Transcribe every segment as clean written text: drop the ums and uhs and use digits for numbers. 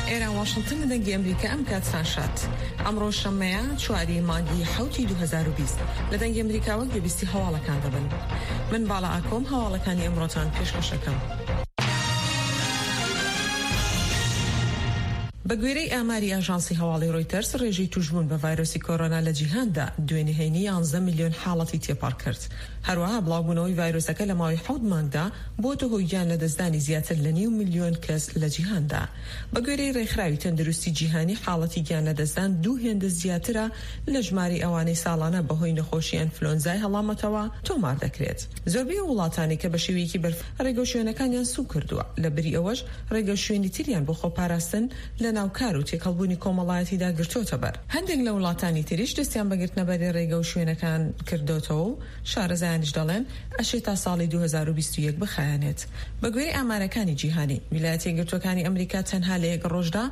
ئێرە واشنگتن لە دەنگی ئەمریکا ئەم کات سانشات ئەمڕۆ شەمەیە 4 مانگی 2020 لە دەنگی ئەمریکاوە گوێبیستی هەواڵەکان دەبن. من باڵا ئاکۆم هەواڵەکانی ئەمڕۆتان پێشکەشەکەم. بە گوێرەی ئاماری ئاژانسی هەواڵی ڕۆیتەرس ڕێژەی توشبوون بە ڤایرۆسی کۆرۆنا لە جیهاندا دوێنهێنی 11 میلیۆن حاڵەتی تێپەڕ کرد. هەروەها بڵاوبوونەوەی ڤایرۆسەکە لە ماوەی 7 مانگدا بۆتە هۆی گیان لە دەستدانی زیاتر لە 9 میلیۆن کەس لە جیهاندا. بە گوێرەی ڕێکخراوی تەندروستی جیهانی حاڵەتی گیان لە دەستدان 2 هێندە زیاترە لە ژماری ئەوانەی ساڵانە بەهۆی نەخۆشی ئەنفلۆنزای هەڵامەتەوە تۆمار دەکرێت. زۆربەی وڵاتانی کە بە شێوەیەکی بەرف ڕێگەشوێنەکانیان سوو کردووە لە بری ئەوەش ڕێگەشوێنی تریان بۆ خۆپاراستن لە ناوکار و تێکەڵبوونی کۆمەڵایەتیدا گرتوۆتە بەر. هەندێک لە وڵاتانی تریش دەستیان بەگرتنەبەری ڕێگە و شوێنەکان کردوتەوە و شارەزایانیش دەڵێن ئەشێ تا ساڵی 2021 بخایەنێت. بە گوێرەی ئامارەکانی جیهانی ویلایەتە یەکگرتووەکانی ئەمریکا تەنها لە یەک ڕۆژدا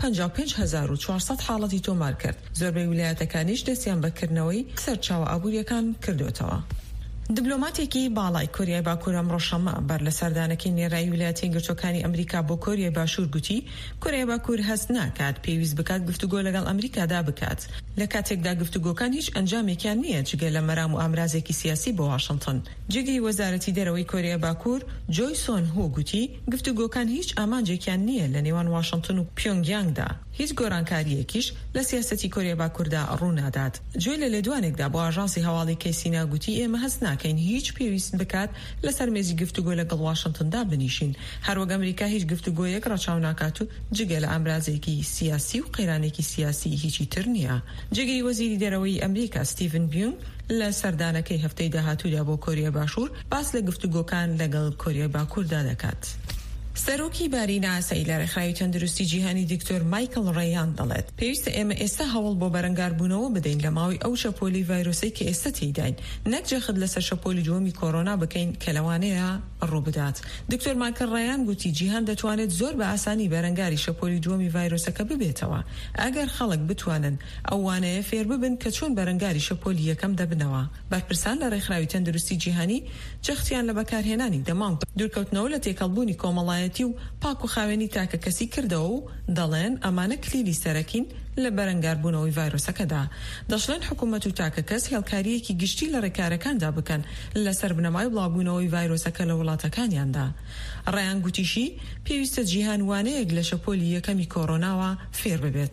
55400 حاڵەتی تۆمار کرد. زۆربەی ویلایەتەکانیش دەستیان بەکردنەوەی سەرچاوە ئابوووریەکان کردوتەوە. دیپلۆماتێکی باڵای کۆریای باکوور ئەمڕۆ شەمە بەر لە سەردانەکەی نێرایی ویلایەتە یەکگرتووەکانی ئەمریکا بۆ کۆریای باشوور گوتی کۆریای باکوور هەست ناکات پێویست بکات گفتوگۆ لەگەڵ ئەمریکادا بکات. لە کاتێکدا گفتوگۆکان هیچ ئەنجامێکیان نییە جگە لە مەرام و ئامرازێکی سیاسی بۆ واشنگتن. جێگەی وەزارەتی دەرەوەی کۆریای باکوور جۆی سۆن هۆ گوتی گفتوگۆکان هیچ ئامانجێکیان نییە لە نێوان واشنگتن و پیۆنگیانگدا. هیچ گۆڕانکاریەکیش لە سیاسەتی کۆریای باکووردا ڕوونادات. جۆی لە لێدوانێکدا بۆ ئاژانسی هەواڵی کەیسینا گوتی ئێمە هەست ناکەین هیچ پێویست بکات لەسەر مێزی گفتوگۆ لەگەڵ واشنگتندا بنیشین. هەروەک ئەمریکا هیچ گفتوگۆیەک ڕەچاو ناکات و جگە لە ئامرازێکی سیاسی و قەیرانێکی سیاسی هیچی تر نییە. جێگەی وەزیری دەرەوەی ئەمریکا ستیڤن بیون لە سەردانەکەی هەفتەی داهاتوودا بۆ کۆریای باشوور باس لە گفتوگۆکان لەگەڵ کۆریای باکووردا دەکات. سەرۆکی بارینە ئاسایی لە ڕێکخراوی تەندروستی جیهانی دکتۆر مایکل ڕەیان دەڵێت پێویستە ئێمە ئێستا هەوڵ بۆ بەرەنگاربوونەوە بدەین لە ماوەی ئەو شەپۆلی ڤایرۆسەی کە ئێستا تێداین، نەک جەخت لەسەر شەپۆلی دووەمی کۆرۆنا بکەین کە لەوانەیە ڕووبدات. دکتۆر مایکل ڕەیان گوتی جیهان دەتوانێت زۆر بە ئاسانی بەرەنگاری شەپۆلی دووەمی ڤایرۆسەکە ببێتەوە ئەگەر خەڵک بتوانن ئەوانەیە فێر ببن کە چۆن بەرەنگاری شەپۆلی یەکەم دەبنەوە. بەرپرسان لە ڕێکخراوی تەندروستی جیهانی جەختیان لە بەکارهێنانی دەمانگ دوورکەوتنەوە لە تێکەڵبوونی کۆمەڵایەتی و پاک و خاوێنی تاکە کەسی کردەوە و دەڵێن ئەمانە کلیلی سەرەکین لە بەرەنگاربوونەوەی ڤایرۆسەکەدا. دەشڵێن حکوومەت و تاکە کەس هێڵکاریەکی گشتی لە ڕێکارەکاندا بکەن لەسەر بنەمای بڵاوبوونەوەی ڤایرۆسەکە لە وڵاتەکانیاندا. ڕەیان گوتیشی پێویستە جیهان وانەیەک لە شەپۆلی یەکەمی کۆرۆناوە فێر ببێت.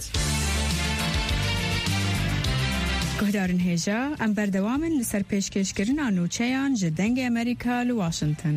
گهدارن هێژە ئەم بەردەوامن لەسەر پێشکەشکردنا نوچەیان ji dengê ئەمریکا لە واشنگتن.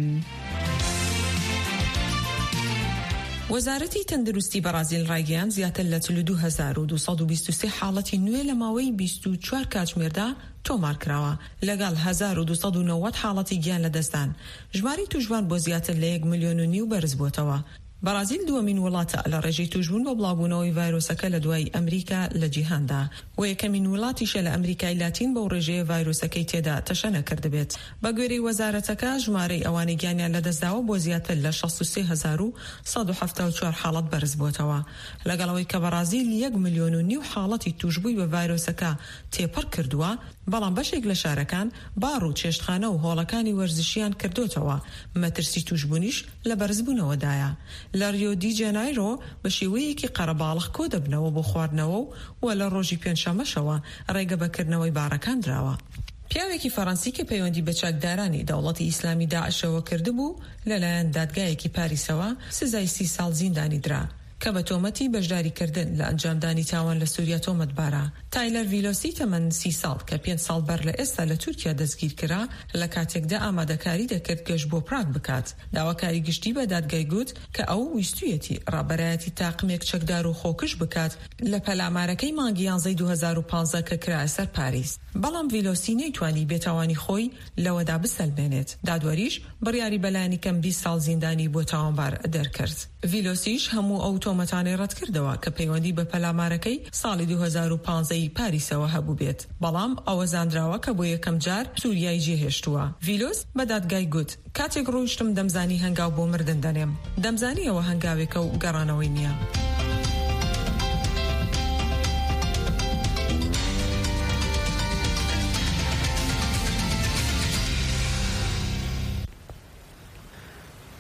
وەزارەتی تەندروستی بەرازیل ڕایگەیاند زیاتر لە 2223 حاڵەتی نوێ لە ماوەی 24 کاتژمێردا تۆمار کراوە لەگەڵ 1290 حاڵەتی گیان لە دەستدان. ژماری توشبان بۆ زیاتر لە 1.5 میلیۆن بەرز بۆتەوە. بەرازیل دووەمین وڵاتە لە ڕێژەی توشبوون بە بڵاوبوونەوەی ڤایرۆسەکە لە دوای ئەمریکا لە جیهاندا و یەکەمین وڵاتیشە لە ئەمریکای لاتین بەو ڕێژەیە ڤایرۆسەکەی تێدا تەشە نەکردبێت. بە گوێرەی وەزارەتەکە ژمارەی ئەوانەی گیانیان لەدەستداوە بۆ زیاتر لە 63174 حاڵەت بەرز بۆتەوە لەگەڵەوەی کە بەرازیل 1.5 میلیۆن حاڵەتی توشبووی بە ڤایرۆسەکە تێپەڕ کردووە. بەڵام بەشێک لە شارەکان باڕ و چێشتخانە و هۆڵەکانی وەرزشیان کردوتەوە. مەترسی توشبوونیش لە بەرزبوونەوەدایە. لە ریۆ دی جانایرۆ بە شێوەیەکی قەرەباڵغ کۆ دەبنەوە بۆ خواردنەوە و لە ڕۆژی پێنجشەمەشەوە ڕێگە بەکردنەوەی باڕەکان دراوە. پیاوێکی فەڕەنسی کە پەیوەندی بە چاکدارانی دەوڵەتی ئیسلامی داعشەوە کردبوو لەلایەن دادگایەکی پاریسەوە سزای 30 ساڵ زیندانی درا کە بە تۆمەتی بەشداریکردن لە ئەنجامدانی تاوان لە سووریا تۆمەتبارە. تایلەر ڤیلۆسی تەمەن 30 ساڵ کە 5 ساڵ بەر لە ئێستا لە تورکیا دەستگیر کرا لە کاتێکدا ئامادەکاری دەکرد گەشت بۆ پراگ بکات. داواکاری گشتی بە دادگای گوت کە ئەو ویستویەتی ڕابەرایەتی تاقمێک چەکدار و خۆکش بکات لە پەلامارەکەی مانگی 11 2015 کە کرا سەر پاریس. بەڵام ڤیلۆسی نەیتوانی بێتاوانی خۆی لەوەدا بسەلمێنێت. دادوەریش بڕیاری بەلایەنی کەم 20 ساڵ زیندانی بۆ تاوانبار دەرکرد. ڤیلۆسیش هەموو ئەو تۆمەتانەی ڕەت کردەوە کە پەیوەندی بە پەلامارەکەی ساڵی 2015 پاریسەوە هەبوو بێت. بەڵام ئەوە زاندراوە کە بۆ یەکەم جار سووریای جێهێشتووە. ڤیلۆس بە دادگای گوت کاتێک ڕۆیشتم دەمزانی هەنگاو بۆ مردن دەنێم. دەمزانی ئەوە هەنگاوێکە و گەڕانەوەی نییە.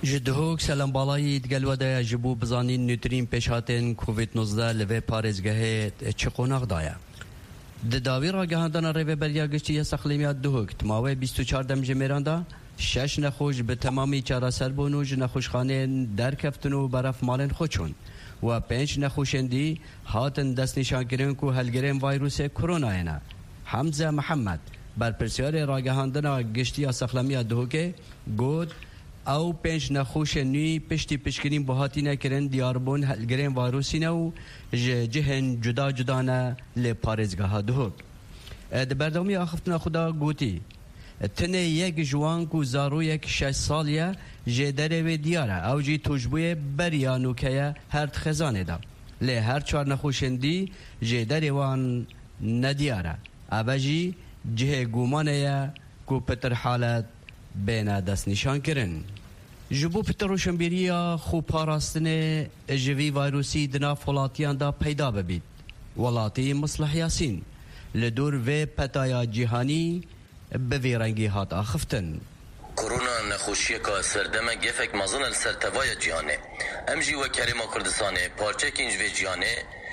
جدهوک سلام بالایی دگلوده جبو بزانین نوترین پیشاتین کووید 19 لوی پارێزگەهێ چه قۆناغ دایە. دداوی ڕاگەهاندنە ڕێوەبەریا گشتی سەقلیمیا دهوک تماوەی 24 دەمژێمێراندا 6 نەخۆش بە تەمامی چارەسەر بوون و ژ نەخۆشخانەیان دەرکەفتن و بەرەف ماڵێن خۆچوون و 5 نەخۆشێندی هاتن دەستنیشانکردن و هەلگرێن ڤایرۆسێ کۆرۆنایەنە. حەمزە محەممەد بەرپرسیارێ ڕاگەهاندنە گشتی سەقلەمیا دهوکێ گوت او 5 نەخۆشە نوی پشتی پشکنین بۆ هاتی نەکردن دیاربوون هەلگرێن ڤایرۆسینە و جهن جدا جدانە لێ پارێزگەها دهوک. دەبەردەوامی ئاخفتنە خودا گوتی تنێ یەک جوان و زارویەک 6 ساڵیە ژێ دەرەوێ دیارە ئەو جی توشبوویە بەریانوکەیە هەر خێزانێدا لێ هەر 4 نەخۆشێندی ژێ دەرێوان نەدیارە ئەبەژی جهێ گومانەیە و پتر حالەت بێنە دەستنیشانکردن. ji bo piteroşembêriya xûparastenê ji vî vayrosî di nav welatiyan da peyda bibît. Welatî Mislih Yasîn li dor vê petaya cîhanî bi vê rengî hat axiftin. Korona nexweşiyeka serdeme gefek mezin li ser tevaya cîhanê. Em jî wek Herêma Kurdistanê parçekên ji vê cîhanê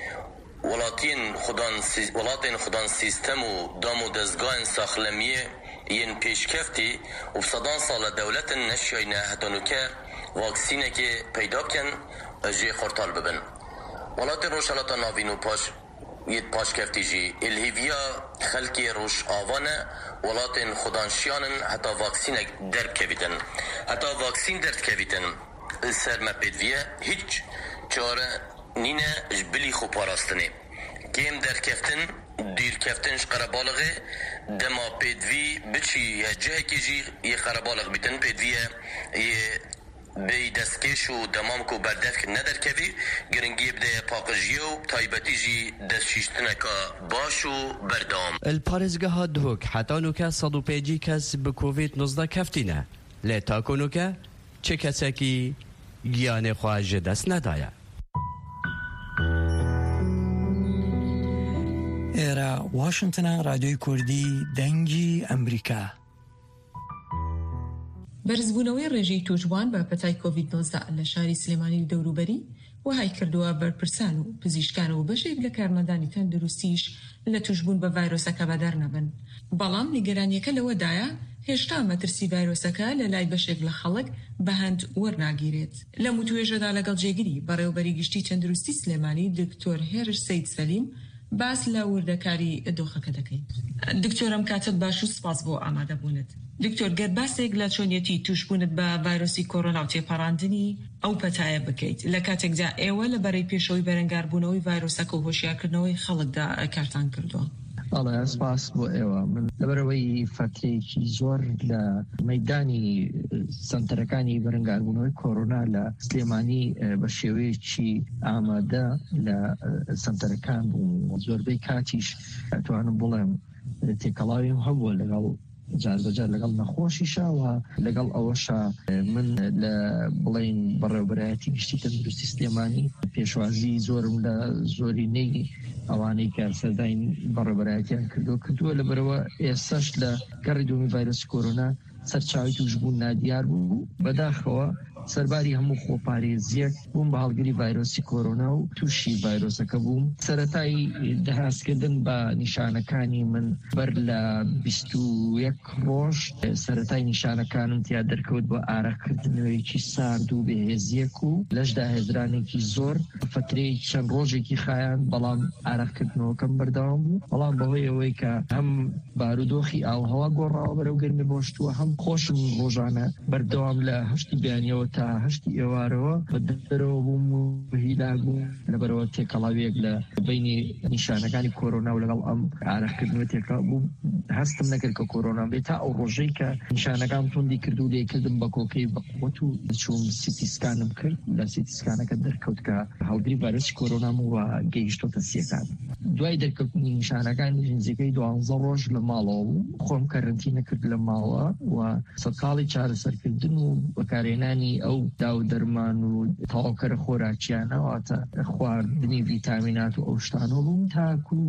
welatên xudan sîstem û dam û dezgahên saxlemiyê yên pêşkeftî û sedan sala dewletin neşiyayîne hetanûke vaksînekê peyda bikin jê xortal bibin. Welatên Rojhilatê Navîn û paşkeftî jî êlhîviya xelkê Rojava ne welatên xudanşiyanin heta vaksînek derkevîtin. Heta vaksîn derdkevîtin li ser me pêdiviye hiç çare nîne ji bilî xûparastinê. Kêm derkeftin dîrkeftin ji qerebalixê dema pêdivî biçî ya cihekê jî yê qerebalix bîtin pêdiviye yê bê destkêş û demam ku berdevk nederkevî giringiyê bideye paqijiyê û taybetî jî destşîştineka baş û berdewam. Li parêzgeha Duhok heta nûke 105 kes bi Covid-19 keftîne. Lê takonûke çi kesekî giyanê xwe ji dest nedaye. ئێرە واشنگتنە رادیۆی کوردی دەنگی ئەمریکا. بەرزبوونەوەی ڕێژەی توشبوان بە پەتای کۆڤید-19 لە شاری سلێمانی و دەوروبەری وهای کردووە بەرپرسان و پزیشکان و بەشێک لە کارمەندانی تەندروستیش لە توشبوون بە ڤایرۆسەکە بەدار نەبن. بەڵام نیگەرانیەکە لەوەدایە هێشتا مەترسی ڤایرۆسەکە لە لای بەشێک لە خەڵک بەهەند وەرناگیرێت. لە موتوێژەدا لەگەڵ جێگیری بەڕێوەبەری گشتی تەندروستی سلێمانی دکتۆر هێرش سەید سەلیم باس لە وردەکاری دۆخەکە دەکەین. دکتۆرم کاتت باش و سپاس بۆ ئامادەبوونت. دکتۆر گەر باسێک لە چۆنیەتی توشبوونت بە ڤایرۆسی کۆرۆنا و تێپەڕاندنی ئەو پەتایە بکەیت لە کاتێکدا ئێوە لە بەرەی پێشەوەی بەرەنگاربوونەوەی ڤایرۆسەکە و هۆشیارکردنەوەی خەڵکدا کارتان کردووە. بەڵێ سپاس بۆ ئێوە. من لەبەرەوەی فەترێکی زۆر لە مەیدانی سەنتەرەکانی بەرەنگاربوونەوەی کۆرۆنا لە سلێمانی بە شێوەیەکی ئامادە لە سەنتەرەکان و زۆربەی کاتیش توانم بڵێم تێکەڵاویم هەبووە لەگەڵ جاربەجار لەگەڵ نەخۆشیشەوە لەگەڵ ئەوەشە من لە بڵێن بەڕێوەبەرایەتی گشتی تەندروستی سلێمانی پێشوازی زۆرم لە زۆرینەی ئەوانەی کە سەرداین بەڕێوەبەرایەتیان کردووە لەبەرەوە ئێستاش لە گەڕی دومی ڤایرۆسی کۆرۆنا سەرچاوی توشبوون نادیار بوو بەداخەوە سەرباری هەموو خۆپارێزیەک بووم بە هەڵگری ڤایرۆسی کۆرۆنا و تووشی ڤایرۆسەکە بووم. سەرەتایی دەهاسکردن بە نیشانەکانی من بەر لە 21 ڕۆژ سەرەتای نیشانەکانم تیا دەرکەوت بۆ ئارەقکردنەوەیکی سارد و بەهێزیەک و لەشدا هێزرانێکی زۆر فترەی چەند ڕۆژێکی خایان بەڵام ئارەقکردنەوەکەم بەردەوام بوو. بەڵام بەهۆی ئەوەی کە هەم بارودۆخی ئاوهەوا گۆڕاوە بەرەو گەرمی بۆشتووە هەم خۆشم ڕۆژانە بەردەوام لە هەشتی بیانیەوە تا هەشتی ئێوارەوە بەدەرەوە بووم و هیلاک بووم لەبەرەوە تێکەڵاویەک لە بینی نیشانەکانی کۆرۆنا و لەگەڵ ئەم ئارەقکردنەوە تێکەڵ بووم. هەستم نەکرد کە کۆرۆنا بێت تا ئەو ڕۆژەی کە نیشانەکان توندی کرد و لێکردم بە کۆکەی بەقوت و چوم سیتی سکانم کرد. لە سیتی سکانەکە دەرکەوت کە هەڵگری ڤایرۆسی کۆرۆنام و گەیشتۆتە سیەکان. دوای دەرکەوتنی نیشانەکانی ژنجەکەی 12 ڕۆژ لە ماڵەوە بوو. خۆم کەرەنتینە کرد لە ماڵەوە و سەرقاڵی چارەسەرکردن و بەکارهێنانی ئەو داو دەرمان و تەواوکەرە خۆراکیانەوەتە خواردنی ڤیتامینات و ئەو شتانە بووم تاکو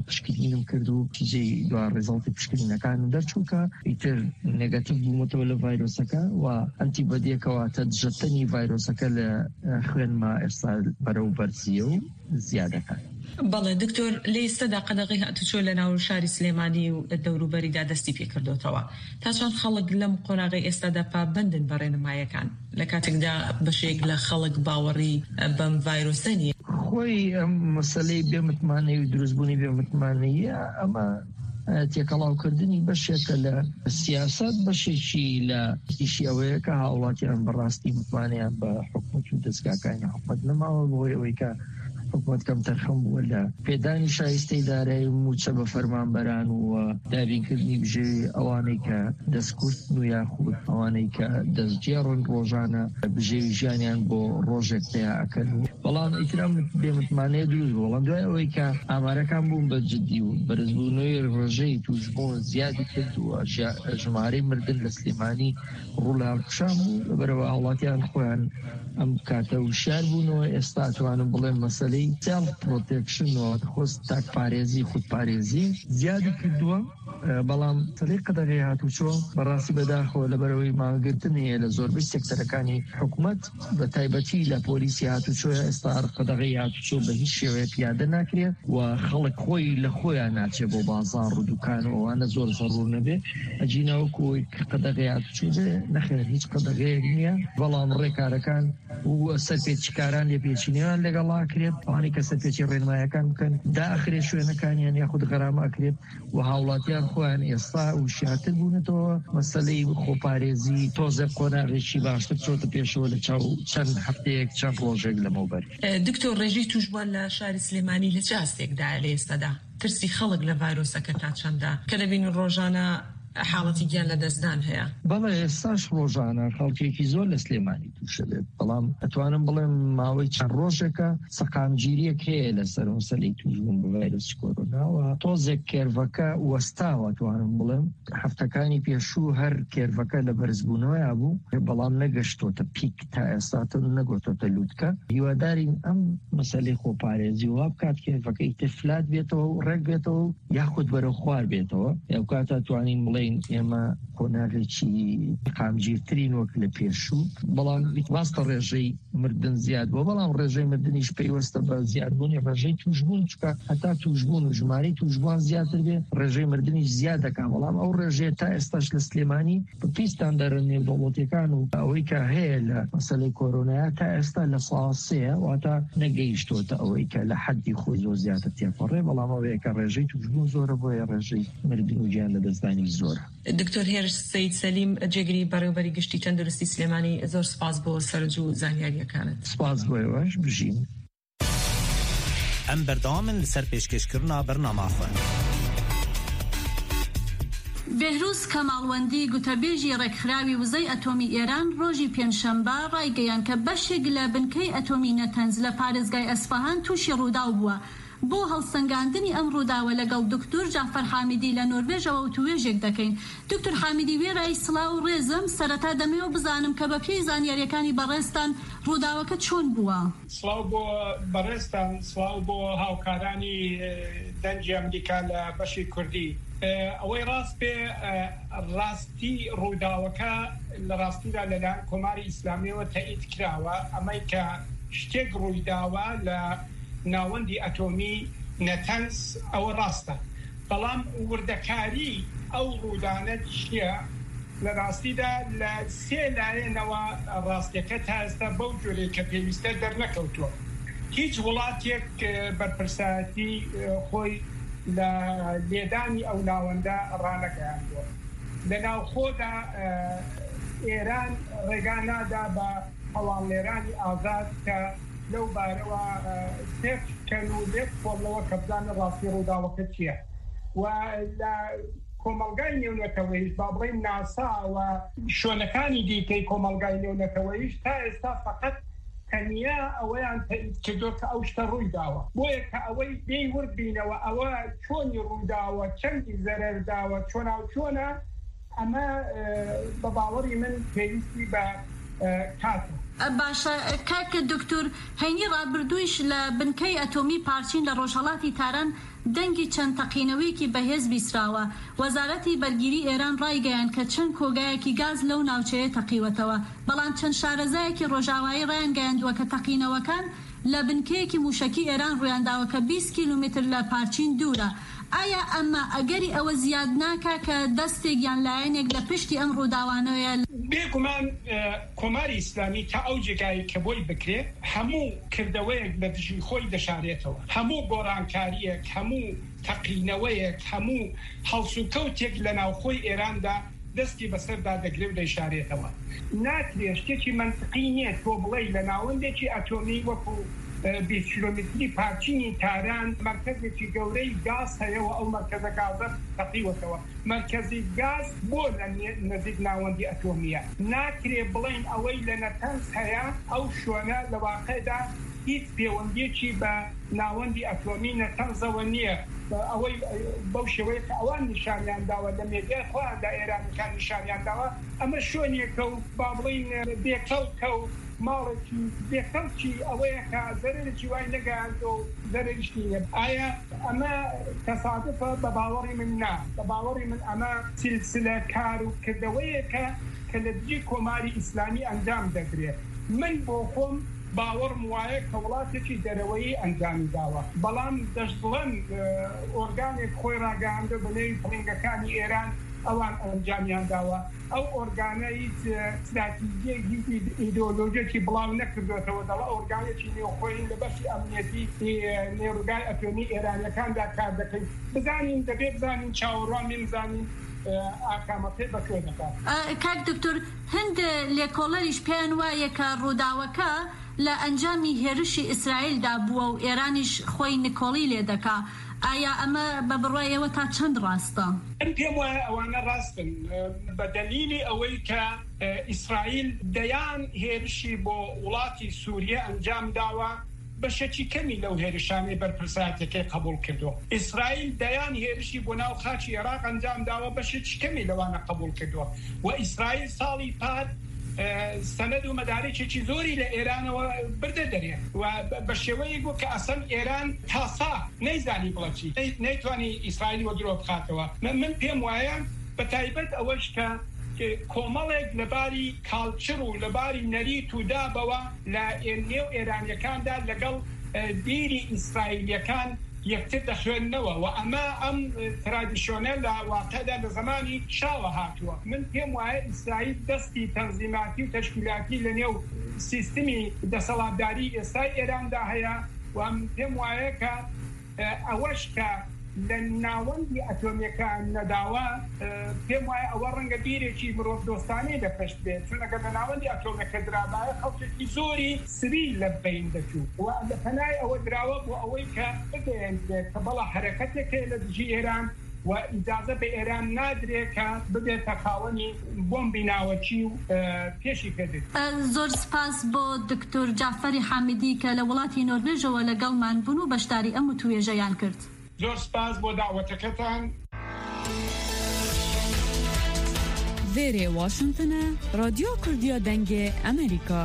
پشکنینم کرد و چیزی دوار ڕێزڵتی پشکنینەکانم دەرچووکە ئیتر نێگەتیڤ بوومەتەوە لە ڤایرۆسەکە و ئەنتیبەدیەکەواتە دژەتەنی ڤایرۆسەکە لە خوێنما ئێستا بەرەو بەرزیە و زیادەکە. بەڵێ دکتۆر لە ئێستادا قەدەغی هاتوچۆ لە ناو شاری سلێمانی و دەوروبەریدا دەستی پێکردوتەوە تا چەند خەڵک لەم قۆناغی ئێستادا پابەندن بە ڕێنماییەکان لە کاتێکدا بەشێک لە خەڵک باوەڕی بەم ڤایرۆسە نیە. خۆی ئەم مەسەلەی بێمتمانەی و دروستبوونی بێمتمانەیە ئەمە تێکەڵاوکردنی بەشێکە لە سیاست بەشێکی لە ئیشی ئەوەیە کە هاوڵاتیان بەڕاستی متمانیان بە حکومەت و دەستگاکانی حکومەت نەماوە بۆی ئەوەی کە حکومت کەم تەرخەم بووە لە پێدانی شایستەی دارایی موچە بە فەرمانبەران و دابینکردنی بژێ ئەوانەی کە دەستکورتن و یاخود ئەوانەی کە دەستگێڕن ڕۆژانە بژێوی ژیانیان بۆ ڕۆژێک پێیا ئەکەن. بەڵام ئیترام بێمتمانەیە دروست بوو. بەڵام دوای ئەوەی کە ئامارەکان بوون بە جددی و بەرزبوونەوەی ڕۆژەی توشبوون زیادی کردووە ژمارەی مردن لە سلێمانی ڕوو لە هەڵکشان بوو لەبەرەوە هاوڵاتیان خۆیان ئەم کاتە وشار بوونەوە ئێستا توانم بڵێن مەسەلەی سێڵ پرۆتێکشنەوە خۆست تاکپارێزی خودپارێزی زیادی کردووە. بەڵام تەلەی قەدەغی هاتوچۆ بەڕاستی بەداخەوە لەبەرەوەی ماگرتنیە لە زۆربەی سێکتەرەکانی حکومەت بە تایبەتی لە پۆلیسی هاتوچۆ ئێستا قەدەغی هاتوچۆ بە هیچ شێوەیە پیادە ناکرێت و خەڵک خۆی لە خۆیان ناچێت بۆ بازاڕ و دوکان و ئەوانە زۆر زەڕوور نەبێ ئەجینەوەکۆی قەدەغی هاتوچۆ بێ نەخێر هیچ قەدەغەیەک نییە. بەڵام ڕێکارەکان و سەرپێچکاران لێ پێچینیان لەگەڵاکرێت ئەوانەی کە سەرپێچی ڕێنماییەکان بکەن داخرێت شوێنەکانیان یاخود غەرامەکرێت و هاوڵاتیان خۆیان ئێستا وشیاتر بوونەتەوە مەسەلەی خۆپارێزی تۆزە قۆناغێکی باشتر چۆتە پێشەوە لە چاو چەند هەفتەیەک چەند ڕۆژێک لەمەوبەر. دکتۆر ڕێژەی توشبووان لە شاری سلێمانی لە چه ئاستێکدا لە ئێستادا ترسی خەڵک لە ڤایرۆسەکە تا چەندە کە دەبینن ڕۆژانە حاڵەتی گیان لە دەستدان هەیە؟ بەڵێ ئێستاش ڕۆژانە خەڵکێکی زۆر لە سلێمانی تووشە بێت. بەڵام ئەتوانم بڵێم ماوەی چەند ڕۆژێکە سەقامگیریەک هەیە لەسەر مەسەلەی توشبوون بە ڤایرۆسی کۆرۆناوە تۆزێک کێرڤەکە وەستاوە. توانم بڵێم هەفتەکانی پێشوو هەر کێرڤەکە لە بەرزبوونەوەیە بوو بەڵام نەگەشتۆتە پیک تا ئێستاتە نەگۆتۆتە لووتکە. هیوادارین ئەم مەسەلەی خۆپارێزی وا بکات کێرڤەکەی تفلات بێتەوە و ڕێک بێتەوە یاخود بەرەو خوار بێتەوە. ئەو کاتە توانین بڵێن ئێمە قۆناغێکی قامگیرترین وەک لە پێشوو. بەڵام واستە ڕێژەی مردن زیاد بووە بەڵام ڕێژەی مردنیش پەیوەستە بە زیادبوونی ڕێژەی توشبوون چکە هەتا توشبوون و ژمارەی توشبووان زیاتر بێ ڕێژەی مردنیش زیاد دەکات. بەڵام ئەو ڕێژەیە تا ئێستاش لە سلێمانی بەپیستان دەرن نێودەوڵەتیەکان و ئەوەی کە هەیە لە مەسەلەی کۆرۆنایە تا ئێستا لە ساسەیە واتە نەگەیشتۆتە ئەوەی کە لە حەدی خۆی زۆر زیاتر تێپەڕێ. بەڵام ئەوەیە کە ڕێژەی توشبوون زۆرە بۆیە ڕێژەی مردن و گیان لە دەستدانی زۆرە. دکتۆر هێرش سەید سەلیم جێگری بەڕێوەبەری گشتی تەندروستی سلێمانی زۆر سپاس بۆ سەرنج و زانیاریەکانت. سپاس بۆیەوەش بژین. ئەم بەردەوامن لەسەر پێشکەشکردنا بەرنامەخۆ. بێهروس کەماڵوەندی گوتەبێژی ڕێکخراوی وزەی ئەتۆمی ئێران ڕۆژی پێنجشەمبە ڕایگەیان کە بەشێک لە بنکەی ئەتۆمی نەتەنز لە پارێزگای ئەسفەهان تووشی ڕووداو بووە. بۆ هەڵسەنگاندنی ئەم ڕووداوە لەگەڵ دکتۆر جعفەر حامیدی لە نۆروێژەوە و توێژێک دەکەین. دکتۆر حامیدی وێرای سڵاو و ڕێزم سەرەتا دەمەوە بزانم کە بە پێی زانیاریەکانی بەڕێستان ڕووداوەکە چۆن بووە؟ سڵاو بۆ بەڕێستان، سڵاو بۆ هاوکارانی دەنجی ئەمریکا لە بەشی کوردی. ئەوەی ڕاست پێ ڕاستی ڕووداوەکە لە ڕاستیدا لەلایەن کۆماری ئیسلامیەوە تایید کراوە. ئەمەی کە شتێک ڕوویداوە لە ناوەندی ئەتۆمی نەتەنز ئەوە ڕاستە. بەڵام وردەکاری ئەو ڕوودانە چییە؟ لە ڕاستیدا لە سێ لایەنەوە ڕاستیەکە تا ئێستا بەو جۆرەی کە پێویستە دەرنەکەوتووە. هیچ وڵاتێک بەرپرسایەتی خۆی لە لێدانی ئەو ناوەندە ڕانەگەیاندووە. لە ناوخۆدا ئێران ڕێگانادا بە هەواڵێرانی ئازاد کە لەو بارەوە سێکەن و لێک فۆڵەوە کە بزانە ڕاستی ڕووداوەکە چییە. و لە کۆمەلگای نێونەتەوەیش با بڵێن ناسا و شوێنەکانی دیکەی کۆمەلگای نێونەتەوەیش تا ئێستا فقط تەنیا ئەوەیان تایید کردو کە ئەو شتە ڕوویداوە. بۆیە کە ئەوەی دەی وردبینەوە ئەوە چۆنی ڕووداوە، چەندی زەرەرداوە، چۆنە ئەمە بە باوەڕی من پێویستی بە کاتە. باشە کاکە دکتۆر هەینی ڕابردوویش لە بنکەی ئەتۆمی پارچین لە ڕۆژهەڵاتی تاران دەنگی چەند تەقینەوەیەکی بەهێز بیسراوە. وەزارەتی بەرگیری ئێران ڕایگەیان کە چەند کۆگایەکی گاز لەو ناوچەیە تەقیوەتەوە، بەڵام چەند شارەزایەکی ڕۆژاوایی ڕایان گەیاندووە کە تەقینەوەکان لە بنکەیەکی موشکی ئێران ڕوویانداوە کە 20 کیلومتر لە پارچین دوورە. ئایا ئەمە ئەگەری ئەوە زیاد ناکە کە دەستێکیان لایەنێک لە پشتی ئەم ڕووداوانەوەیە؟ بێگومان کۆماری ئیسلامی تا ئەو جێگایی کە بۆی بکرێت هەموو کردەوەیەک لە دژی خۆی دەشارێتەوە، هەموو گۆڕانکاریەک، هەموو تەقینەوەیەک، هەموو هەڵسوکەوتێک لە ناوخۆی ئێراندا دەستی بەسەردا دەگرێت و دەیشارێتەوە. ناترێت شتێکی منطقی نییە تۆ بڵێ لە ناوەندێکی ئەتۆمی وەکو 20 کیلومتری پارچینی تاران مرکزێکی گەورەی گاز هەیەەوە، ئەو مرکزە گازە تەقیوەتەوە. مرکزی گاز بۆ لە نزیک ناوەندی ئەتۆمیە. ناکرێ بڵێن ئەوەی لە نەتەنس هەیە ئەو شوێنە لە واقعدا هیچ پەیوەندیەکی بە ناوەندی ئەتۆمی نەتەنزەوە نییە. ئەوەی بەو شێوەیە کە ئەوان نیشانیان داوە لە مێدیای خۆیاندا ئێرانەکان نیشانیان داوە ئەمە شوێنێکە و با بڵین بێکەڵکە و ماڵێکی بێکەڵکی ئەوەیە کە زەرێکی وای نەگەیاندۆ و زەرێشتی نیە. ئایا ئەمە تەسادفە؟ بە باوەڕی من نا. بە باوەڕی من ئەمە سیلسلە کار و کردەوەیەکە کە لە دژی کۆماری ئیسلامی ئەنجام دەگرێت. من بۆ خۆم باوەڕم وایە کە وڵاتێکی دەرەوەیی ئەنجامی داوە، بەڵام دەشتڵەن ئۆرگانێک خۆی ڕاگەاندە بەنێوی پڵنگەکانی ئێران ئەوان ئەنجامیان داوە. ئەو ئۆرگانە هیچ استراتیژیەکی ئیدۆلۆژیەکی بڵاو نەکردوێتەوە، دەڵە ئۆرگانێکی نێوخۆیی لە بەشی ئەمنیەتی نێروگای ئەتۆمی ئێرانیەکاندا کار دەکەین. بزانین دەبێت بزانین چاوەڕوامی بزانین ئاکامەکەی بەکوێ دەکات. کاک دکتۆر هەند لێکۆڵەریش پێیان وایە کە ڕووداوەکە لە ئەنجامی هێرشی ئیسرائیلدا بووە و ئێرانیش خۆی نکۆڵی لێ دەکا. ئایا ئەمە بە بڕایەوە تا چەند ڕاستە؟ پێم وایە ئەوانە ڕاستن بە دەلیلی ئەوەی کە ئیسرائیل دەیان هێرشی بۆ وڵاتی سووریە ئەنجام داوە بەشێکی کەمی لەو هێرشانەی بەرپرسایەتەکەی قبول کردووە. ئیسرائیل دەیان هێرشی بۆ ناو خاکی عێراق ئەنجام داوە بەشێکی کەمی لەوانە قبول کردووە. و ئیسرائیل ساڵی پار سەنەد و مەدارێکێکی زۆری لە ئێرانەوە بردە دەرێ و بە شێوەیە بوو کە ئەسەن ئێران تاسا نەیزانی بڵەچی نەیتوانی ئیسرائیلی وە درۆ بخاتەوە. من پێم وایە بە تایبەت ئەوەش کە کۆمەڵێک لەباری کاڵچر و لەباری نەریت و دابەوە لە نێو ئێرانیەکاندا لەگەڵ بیری ئیسرائیلیەکان یەکتر دەخوێننەوە و ئەمە ئەم ترادیشۆنە لە واقعدا لە زمانی شاوە هاتووە. من پێم وایە ئیسرائیل دەستی تەنزیماتی و تەشکیلاتی لە نێو سیستمی دەسەڵاتداری ئێستای ئێراندا هەیە و پێم وایە کە ئەوەش کە لە ناوەندی ئەتۆمیەکان نەداوە پێم وایە ئەوە ڕەنگە بیرێکی مرۆڤ دۆستانەی دەپەشت بێت، چونەکە لە ناوەندی ئەتۆمیەکە درابایە خەڵکێکی زۆری سری لە بین دەچوو و لە پەنای ئەوە دراوە بۆ ئەوەی کە بگەیەنرێت کە بەڵا حرەکەتێکە لە دژی ئێران و ئیجازە بە ئێران نادرێت کە ببێتە خاوەنی بۆمبی ناوەچی و پێشی کردێت. زۆر سپاس بۆ دکتۆر جعفەری حامیدی کە لە وڵاتی نۆروێژەوە لەگەڵمان بوون و بەشداری ئەم توێژەیان کرد. زۆر سپاس بۆ داوەتەکەتان. وێرێ واشنگتنە رادیۆ کوردیە دەنگێ ئەمریکا.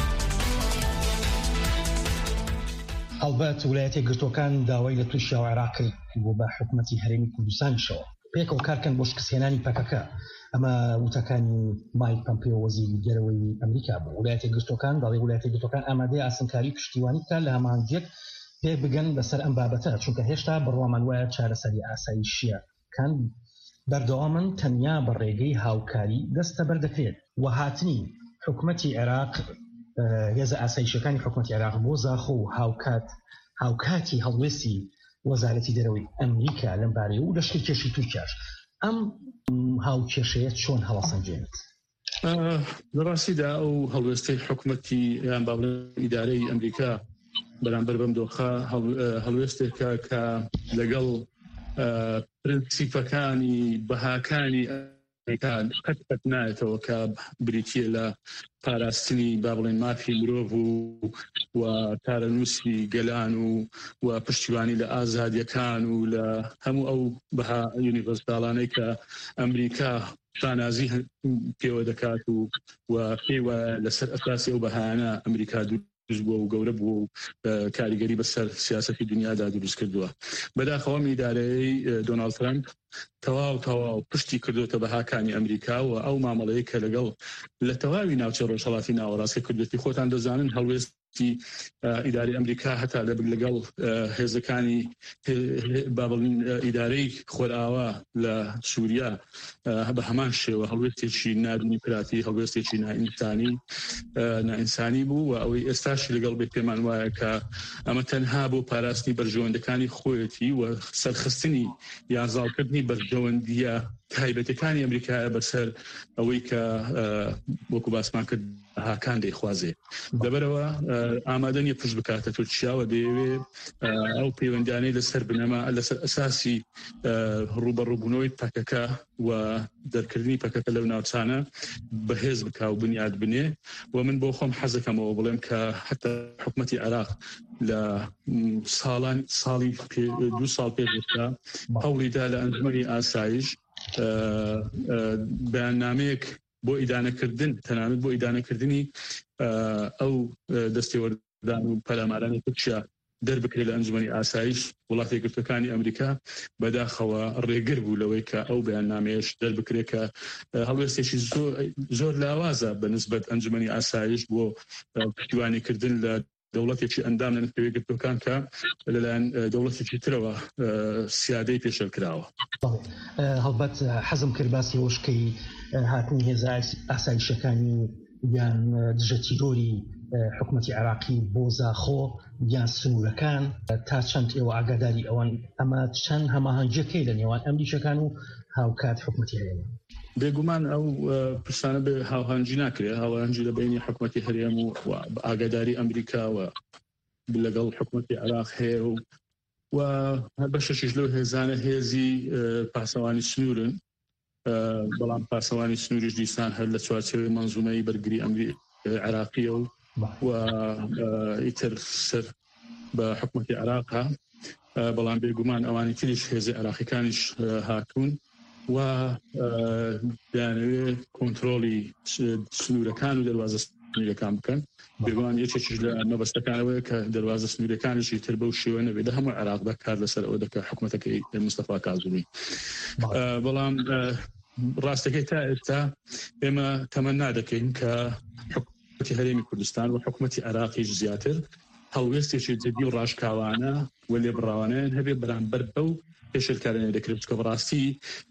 هەڵبەت ویلایەتە گرتوەکان داوای لە تووشی عێراق کرد بۆ بە حکوومەتی هەرێمی کوردستانیشەوە پێکەوە کارکەن بۆ شکستهێنانی پەکەکە. ئەمە وتەکانی مایک پۆمپیۆ وەزیری دەرەوەی ئەمریکا بوو. ویلایەتە گرتوەکان داوای ویلایەتە گرتوەکان ئامادەی ئاسنکاری پشتیوانی بکات لە هەمانجێک پێ بگەن بەسەر ئەم بابەتە، چونکە هێشتا بڕوامان وایە چارەسەری ئاسایشیەکان بەردەوامن تەنیا بە ڕێگەی هاوکاری دەستە بەردەکرێت و هاتنی حکوومەتی عێراق هێزە ئاسایشەکانی حکوومەتی عێراق بۆ زاخۆ و هاوکاتی هەڵوێستی وەزارەتی دەرەوەی ئەمریکا لەم بارەیە و لەشکری کێشی تورکیاش ئەم هاوکێشەیە چۆن هەڵەسەنجێنێت؟ لەڕاستیدا ئەو هەڵوێستەی حکوومەتی یان باڵێ ئیدارەی ئەمریکا بەرامبەر بەم دۆخە هەڵوێستێکە کە لەگەڵ پرینسیپەکانی بەهاکانی ئەمریکا قەت نایەتەوە کە بریتیە لە پاراستنی با بڵێن مافی مرۆڤ و تارەنووسی گەلان و پشتیوانی لە ئازادیەکان و لە هەموو ئەو بەها یونیڤەرساڵانەی کە ئەمریکا شانازی پێوە دەکات و پێوە لەسەر ئەساسی ئەو بەهانە ئەمریکا دروست بووە و گەورە بووە و کاریگەری بەسەر سیاسەتی دنیادا دروست کردووە. بەداخەوە میدارەی دۆناڵد ترامپ تەواو پشتی کردوتە بەهاکانی ئەمریکا و ئەو مامەڵەیە کە لەگەڵ لە تەواوی ناوچە ڕۆژهەڵاتی ناوەڕاستی کردوێتی خۆتان دەزانن هەڵوێستی ئیداری ئەمریکا هەتا لەگەڵ هێزەکانی بابڵین ئیدارەی خۆرئاوا لە سووریا بە هەمان شێوە هەڵوێستێکی نادنی پراتی هەڵوێستێکی نائینسانی بوو و ئەوەی ئێستاشی لەگەڵ بێت پێمان وایە کە ئەمە تەنها بۆ پاراستنی بەرژەوەندەکانی خۆیەتی و سەرخستنی یانزاڵکردنی بەرژەوەندیە تایبەتەکانی ئەمریکایە بەسەر ئەوەی کە وەکو باسمان کرد هاکان دەیخوازێ. لەبەرەوە ئامادەنیە پشت بکاتە تورکیاوە دەیەوێ ئەو پەیوەندیانەی لەسەر بنەما لەسەر ئەساسی ڕوبەڕووبوونەوەی پەکەکە و دەرکردنی پەکەکە لەو ناوچانە بەهێز بکا و بنیاد بنێ و من بۆ خۆم حەزەکەمەوە بڵێم کە حتا حکومەتی عێراق لە ساڵی 2 ساڵ پێشتا هەوڵیدا لە ئەنجومەنی ئاسایش بەیاننامەیەک بۆ ئیدانەکردن تەنانەت بۆ ئیدانەکردنی ئەو دەستێوەردان و پەلامارانی تورکیا دەربکرێت لە ئەنجومەنی ئاسایش وڵاتی یەکگرتووەکانی ئەمریکا بەداخەوە ڕێگر بوو لەوەی کە ئەو بەیاننامەیەش دەربکرێت کە هەڵوێستێکی زۆر لاوازە بەنسبەت ئەنجومەنی ئاسایش بۆ پشتیوانیکردن لە دەوڵەتێکی ئەندام لە نەتەوەیەکگرتووەکان کە لەلایەن دەوڵەتێکی ترەوە سیادەی پێشەل کراوە. هەڵبەت حەزم کرد باسی وشکەی هاتنی هێزە ئاسایشەکانی یان دژە تیرۆری حکومەتی عێراقی بۆ زاخۆ یان سنوورەکان تا چەند ئێوە ئاگاداری ئەوان ئەمە چەند هەماهەنگیەکەی لە نێوان ئەمریکەکان و هاوکات حکومەتی هەرێم. بێگومان ئەو پرسانە بە هاوهەنگی ناکرێت هاوهەنگی لە بینی حکومەتی هەرێم و ئاگاداری ئەمریکاوە لەگەڵ حکومەتی عێراق هەیە و بەشەشیش لەو هێزانە هێزی پاسەوانی سنوورن بەڵام پاسەوانی سنووریش دیسان هەر لە چوارچێوەی مەنزومەی بەرگری عێراقیە و ئیتر سەر بە حکومەتی عێراقا بەڵام بێگومان ئەوانی تریش هێزی عێراقیەکانیش هاتوون و دەیانەوێت کۆنتڕۆلی سنوورەکان و دەواازە سنوورەکان بکەن. بێگومان یەکێکیش لە مەبەستەکانەوەی کە دەواازە سنوورەکانیشی تر بەو شێوە نەبێت لە هەموو عێراقدا کار لەسەر ئەوە دەکات حکومەتەکەی مستەفا کازمی. بەڵام ڕاستەکەی تا ئێستا ئێمە تەمەنا دەکەین کە حکومەتی هەرێمی کوردستان و حکومەتی عێراقیش زیاتر هەڵوێستێکی جدی و ڕاشکاوانە و لێبڕاوانەیان هەبێ بەرامبەر بەو پێشێلکارانەی دەکرێت کە بەڕاستی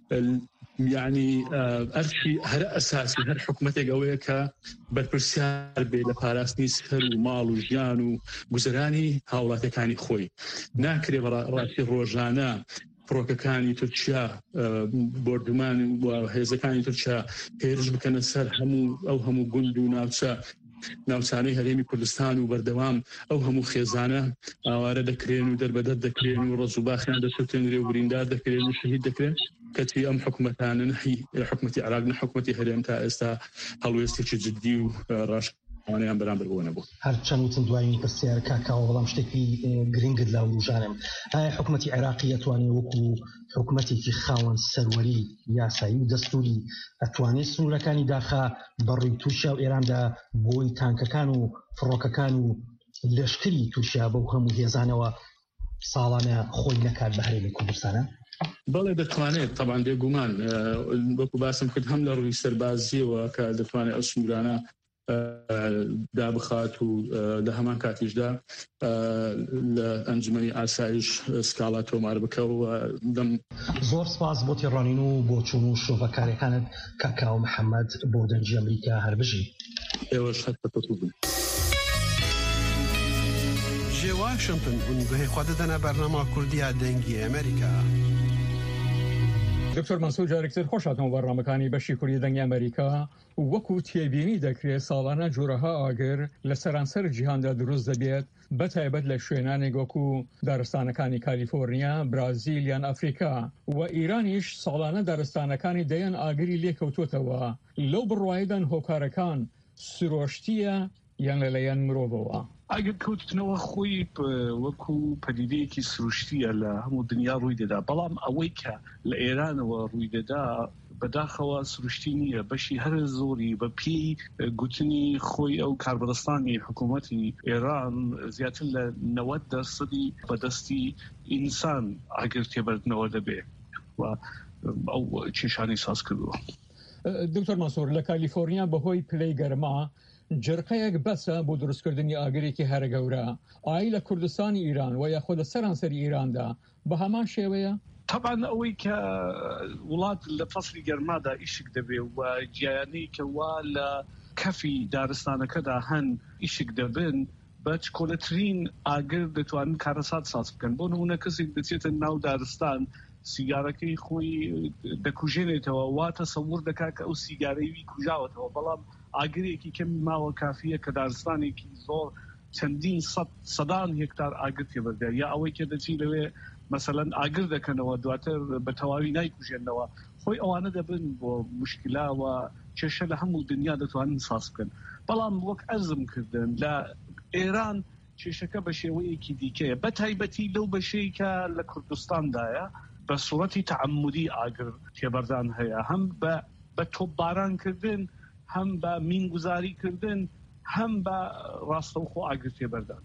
یعنی ئەرشی هەر ئەساسی هەر حکومەتێک ئەوەیە کە بەرپرسیار بێ لە پاراستنی سەر و ماڵ و ژیان و گوزەرانی هاوڵاتەکانی خۆی ناکرێ ڕاستی ڕۆژانە فڕۆکەکانی تورکیا بردومان و هێزەکانی تورکیا هێرش بکەنە سەر هەموو گوند و ناوچانەی هەرێمی کوردستان و بەردەوام ئەو هەموو خێزانە ئاوارە دەکرێن و دەربەدەر دەکرێن و ڕۆژ و باخیان دەسووتێنرێ و بریندار دەکرێن و شەهید دەکرێن کەتی ئەم حکومەتانە نەهی حکومەتی عێراق نە حکومەتی هەرێم تا ئێستا هەڵوێستێکی جدی و ڕاشکاوانەیان بەرامبەر بۆ نەبوو. هەر چەند وتم دوایی پرسیار کاکاوە بەڵام شتێکی گرنگت لا وروژانم ئایا حکومەتی عێراقی ئەتوانێت وەکو حکومەتێکی خاوەن سەروەری یاسایی و دەستوری ئەتوانێت سنوورەکانی داخا بەڕووی تورکیا و ئێراندا بۆی تانکەکان و فڕۆکەکان و لەشکری تورکیا بەو هەموو هێزانەوە ساڵانە خۆی نەکات بە هەرێمی کوردستانە؟ بەڵێ دەتوانێت طبعاً بێگومان وەکو باسم کرد هەم لە ڕووی سەربازیەوە کە دەتوانێت ئەو سنوورانە دابخات و لە هەمان کاتیشدا لە ئەنجومەنی ئاسایش سکاڵا تۆمار بکە و زۆر سپاس بۆ تێڕانین و بۆ چوون و شۆڤەکارەکانت کاکاو محەممەد بۆ دەنجی ئەمریکا هەربژی ئێوەش هەر بەتەتوو جێ واشنگتن بوون بەهێ خوا دەدەنە بەرنامە کوردیە دەنگی ئەمریکا. دکتۆر مەنسوور جارێکتر خۆشاتەوە بەڕامەکانی بەشی کوردی دەنگی ئەمریکا وەکو تێبینی دەکرێت ساڵانە جۆرەها ئاگر لە سەرانسەر جیهاندا دروست دەبێت بە تایبەت لە شوێنانێک وەکو دارستانەکانی کالیفۆرنیا، برازیل یان ئەفریقا و ئیرانیش ساڵانە دارستانەکانی دەیان ئاگری لێکەوتوتەوە. لەو بڕوایدان هۆکارەکان سرۆشتیە یان لەلایەن مرۆڤەوە؟ ئاگرکەوتنەوە خۆی وەکو پەدیدەیەکی سروشتیە لە هەموو دنیا ڕووی دەدا، بەڵام ئەوەی کە لە ئێرانەوە ڕووی دەدا بەداخەوە سروشتی نییە بەشی هەر زۆری بە پێی گوتنی خۆی ئەو کاربەدەستانی حکوومەتی ئێران زیاتر لە 90% بەدەستی ئینسان ئاگر تێبەردنەوە دەبێت و ئەو کێشانی ساز کردووە. دکتۆر مەنسوور لە کالیفۆرنیا بەهۆی پلەی گەرما جرقەیەک بەسە بۆ دروستکردنی ئاگرێکی هەرە گەورە ئای لە کوردستانی ئیران و یاخۆ لە سەرانسەری ئیراندا بە هەمان شێوەیە؟ طبعا ئەوەی کە وڵات لە فەسڵی گەرمادا ئیشک دەبێ و گیانەی کە وا لە کەفی دارستانەکەدا هەن ئیشک دەبن بە چکۆلەترین ئاگر دەتوانن کارەسات ساز بکەن. بۆ نمونە کەسێک دەچێتە ناو دارستان سیگارەکەی خۆی دەکوژێنێتەوە واتە سەور دەکات کە ئەو سیگارەیوی کوژاوەتەوە، بەڵام ئاگرێکی کەمی ماوە کافیە کە دارستانێکی زۆر چەندین سەدان هێکتار ئاگر تێبەردێ یا ئەوەی کە دەچی لەوێ مەسەلەن ئاگر دەکەنەوە دواتر بە تەواوی نایکوژێنەوە خۆی ئەوانە دەبن بۆ مشکلاوە کێشە لە هەموو دنیا دەتوانن ساز بکەن. بەڵام وەک ئەرزم کردن لە ئێران کێشەکە بە شێوەیەکی دیکەیە بە تایبەتی لەو بەشەی کە لە کوردستاندایە بە سوڕەتی تەعەمودی ئاگر تێبەردان هەیە، هەم بە تۆپبارانکردن، هەم بە مینگوزاریکردن، هەم بە ڕاستەوخۆ ئاگر تێبەردان.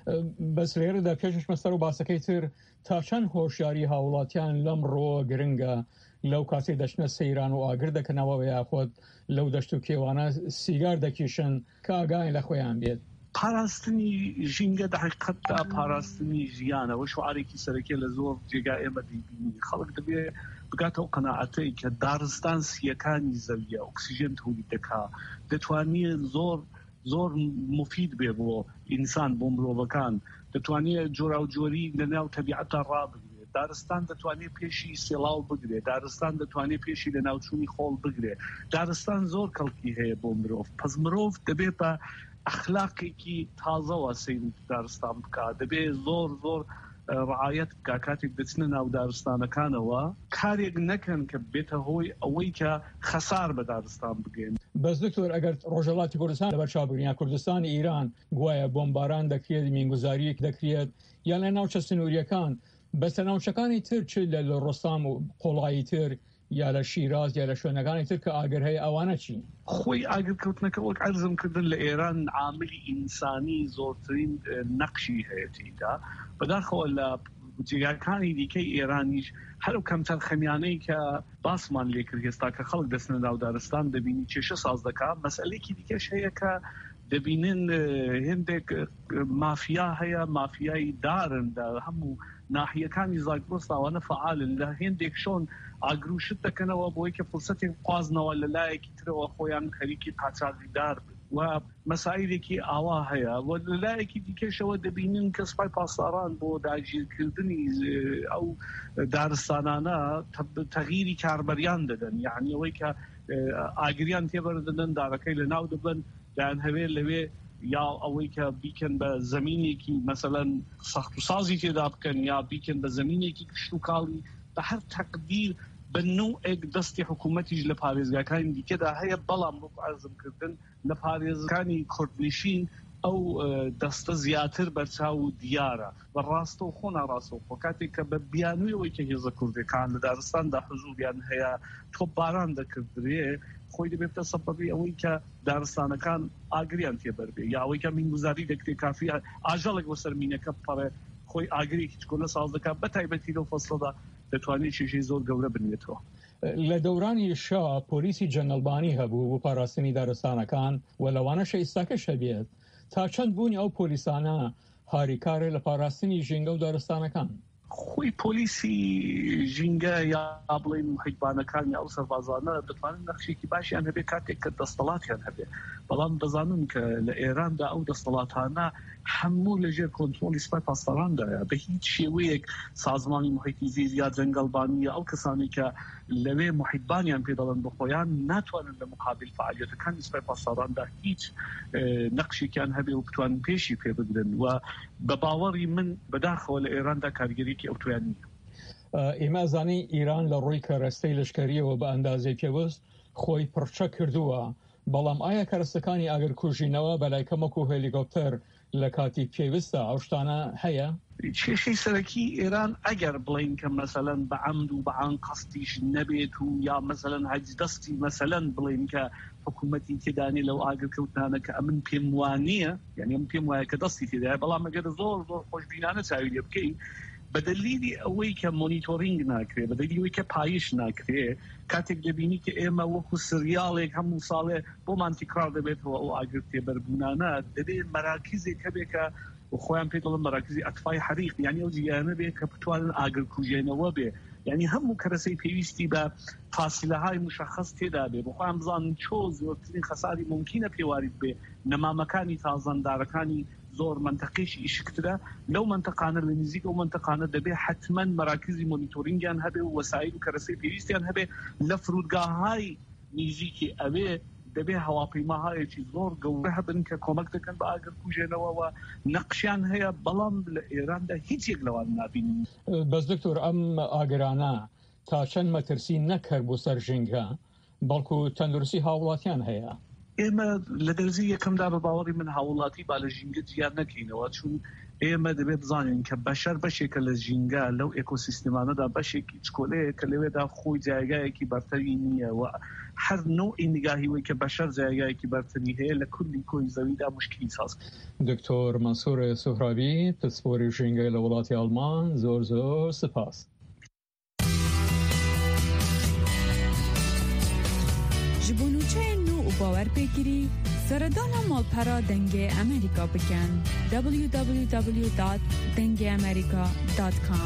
بەس لێرەدا پێشش مەستەر و باسەکەی تر تا چەند هۆشیاری هاوڵاتیان لەم ڕۆ گرنگە لەو کاسی دەچنە سەیران و ئاگر دەکەنەوە و یاخۆت لەو دەشت و کێوانە سیگار دەکیشن کە ئاگای لە خۆیان بێت. پاراستنی ژینگە دەحقیقەتدا پاراستنی ژیانەوە شعارێکی سەرەکیە لە زۆر جێگا ئێمە دەیبینی. خەڵک دەبێ بگاتەوە قەناعەتەی کە دارستان سیەکانی زەویە ئۆکسیژن تولید دەکا، دەتوانێت زۆر مفید بێ بۆ ئینسان بۆ مرۆڤەکان، دەتوانێت جۆرا و جۆری لە ناو تەبیعەتە ڕابگرێت، دارستان دەتوانێت پێشی سێڵاو بگرێت، دارستان دەتوانێت پێشی لە ناوچوونی خۆڵ بگرێت. دارستان زۆر کەڵکی هەیە بۆ مرۆڤ، پس مرۆڤ دەبێت بە ئەخلاقێکی تازەوە سەیر دارستان بکات، دەبێت زۆر ڕعایەت بکات کاتێک دەچنە ناو دارستانەکانەوە کارێک نەکەن کە بێتە هۆی ئەوەی کە خەسار بە دارستان بگەین. بەس دکتۆر ئەگەر ڕۆژهەڵاتی کوردستان لەبەر چاوبڕینی کوردستانی ئیران گوایە بۆمباران دەکرێت، مینگوزاریەک دەکرێت یان لە ناوچە سنووریەکان، بەس لە ناوچەکانی تر چ لە ڕۆستام و قۆڵایی تر یا لە شیراز یا لە شوێنەکانی تر کە ئاگر هەیە ئەوانە چی؟ خۆی ئاگرکەوتنەکە وەک عەرزم کردن لە ئێران عاملی ئینسانی زۆرترین نەقشی هەیەتیدا، بەداخەوە لە جێگاکانی دیکەی ئێرانیش هەرو کەمتر خەمیانەی کە باسمان لێکرد هێستا کە خەڵک دەچنە ناو دارستان دەبینی کێشە ساز دەکات. مەسئلەیەکی دیکەش هەیە کە دەبینن هێندێک مافیا هەیە، مافیای دارن لە هەموو ناحیەکانی زاگرۆس ئەوانە فعالن لە هێندێک شۆن ئاگروشت دەکەنەوە بۆی کە فرسەتێک خوازنەوە لە لایەکی ترەوە خۆیان خەریکی قاچاقی دار بن و مەسائلێکی ئاوا هەیە و لە لایەکی دیکەشەوە دەبینن کە سوپای پاسداران بۆ داگیرکردنی ئەو دارستانانە تەغییری کاربەریان دەدەن، یعنی ئەوەی کە ئاگریان تێبەردەدەن دارەکەی لە ناو دەبن دایان هەوێ لەوێ یا ئەوەی کە بیکەن بە زمینێکی مەسەلەن سەخت و سازی تێدا بکەن یا بیکەن بە زمینێکی کشت و کاڵی بە هەر تەقدیر بە نوعێک دەستی حکوومەتیش لە پارێزگاکانی دیکەدا هەیە. بەڵام وەک عەرزم کردن لە پارێزگانی کوردنشین ئەو دەستە زیاتر بەرچاو دیارە بەڕاستە و خۆ ناڕاستەوخۆ کاتێک کە بە بیانوویەوەی کە هێزە کوردەکان لە دارستاندا حزوریان هەیە تۆپباران دەکردرێ خۆی دەبێتە سەبەبی ئەوەی کە دارستانەکان ئاگریان تێبەربێ یا ئەوەی کە مینگوزاری دەکرێت کافی ئاژەڵێک بۆ سەر مینەکە بپەڕێ خۆی ئاگرێکی چکۆلە ساز دەکات بە تایبەتی لەو فەسڵەدا دەتوانێت کێشەی زۆر گەورە بنێتەوە. لە دەورانی شا پۆلیسی جەنگەڵبانی هەبوو بۆ پاراستنی دارستانەکان و لەوانەشە ئێستاکەش هەبێت. تا چەند بوونی ئەو پۆلیسانە هاریکارێ لە پاراستنی ژینگە و دارستانەکان؟ خۆی پۆلیسی ژینگە یا بڵێن محیطبانەکانی ئەو سەربازانە دەتوانن نەخشێکی باشیان هەبێ کاتێک کە دەستەڵاتیان هەبێ، بەڵام دەزانن کە لە ئێراندا ئەو دەستەڵاتانە هەموو لەژێر کۆنترۆلی سوپای پاسدارandایە بە هیچ شێوەیەک سازمانی محیطی زیست یا جەنگەڵبانی ئەو کەسانی کە لەوێ محیطبانیان پێ دەڵێن بە خۆیان ناتوانن لە مقابل فعالیەتەکانی سوپای پاسداراندا هیچ نەقشێکیان هەبێ و بتوانن پێشی پێ بگرن و بە باوەڕی من بەداخەوە لە ئێراندا کارگەریەکی ئەو تویان نییە. ئێمە زانی ئیران لە ڕووی کەرەستەی لەشکریەوە بە ئەندازەی پێوەست خۆی پڕچە کردووە، بەڵام ئایا کەرەستەکانی ئاگرکوژینەوە بەلای کەمەک و هێلیکۆپتەر لە کاتی پێویستە ئەو شتانە هەیە؟ شيء سركي إيران أجر بلين كمثلا بعمد وبعن قصديش النبيت ويا مثلا عجز دستي مثلا بلين كحكومتي تداني لو أجر كوتنا كأمن بيموانية يعني أمن بيموانية كدستي تداني بلا ما قد زور خوش بينانا ساوي يبكي بدليلي أوي كمونيتورينج ناكري بدليلي أوي كبايش ناكري كاتك جبيني كإما وكو سريالك هم صالح بومان تكرار دبيت هو أجر تبربونانا دبي مراكزي كبيرة وخوان بيطلب مراكزي أطفاء حريق يعني وزيانة بيه كبتوان آقر كوجينة وبيه يعني هم كرسي بيوستي با فاصلة هاي مشخص تدا بيه بخوان بزان چوز وقتين خساري ممكنة بيوارد بيه نما مكاني تازان داركاني زور منطقيش إشكتدا لو منطقانا لنزيك أو منطقانا دبيه حتما مراكزي مونيتورينجان هبه ووسائل كرسي بيوستيان هبه لفرودگاه هاي نزيكي أبيه دبي هواپیماهای چیز زور گوره بن که کمک دکن با آگر کوچنوا و نقشان هي بلام لإيران ده هیچ یک لوان نبین. بس دکتور ام آگرانا تا چند مترسی نکر بو سر جنگا بلکو تندرسی هاولاتیان هيا. اما لدرزی یکم دار باوری من هاولاتی بالا جنگ زیاد نکینه چون اما دبي بزانين كبشر بشكل جنگا لو ايكوسيستمانا دا بشكل تشكوله كلوه دا خوي جايغا كي برترينيه و هر نوع نگاهی وی که بشر جایگاهی که برتری هی لکلی کوی زویده مشکلی ساز. دکتر منصور سهرابی پسپوری جنگای لولاتی آلمان زور سپاس. جبونوچه نو و باور بگیری سردان مالپرا دنگ امریکا بکن www.dengeamerica.com.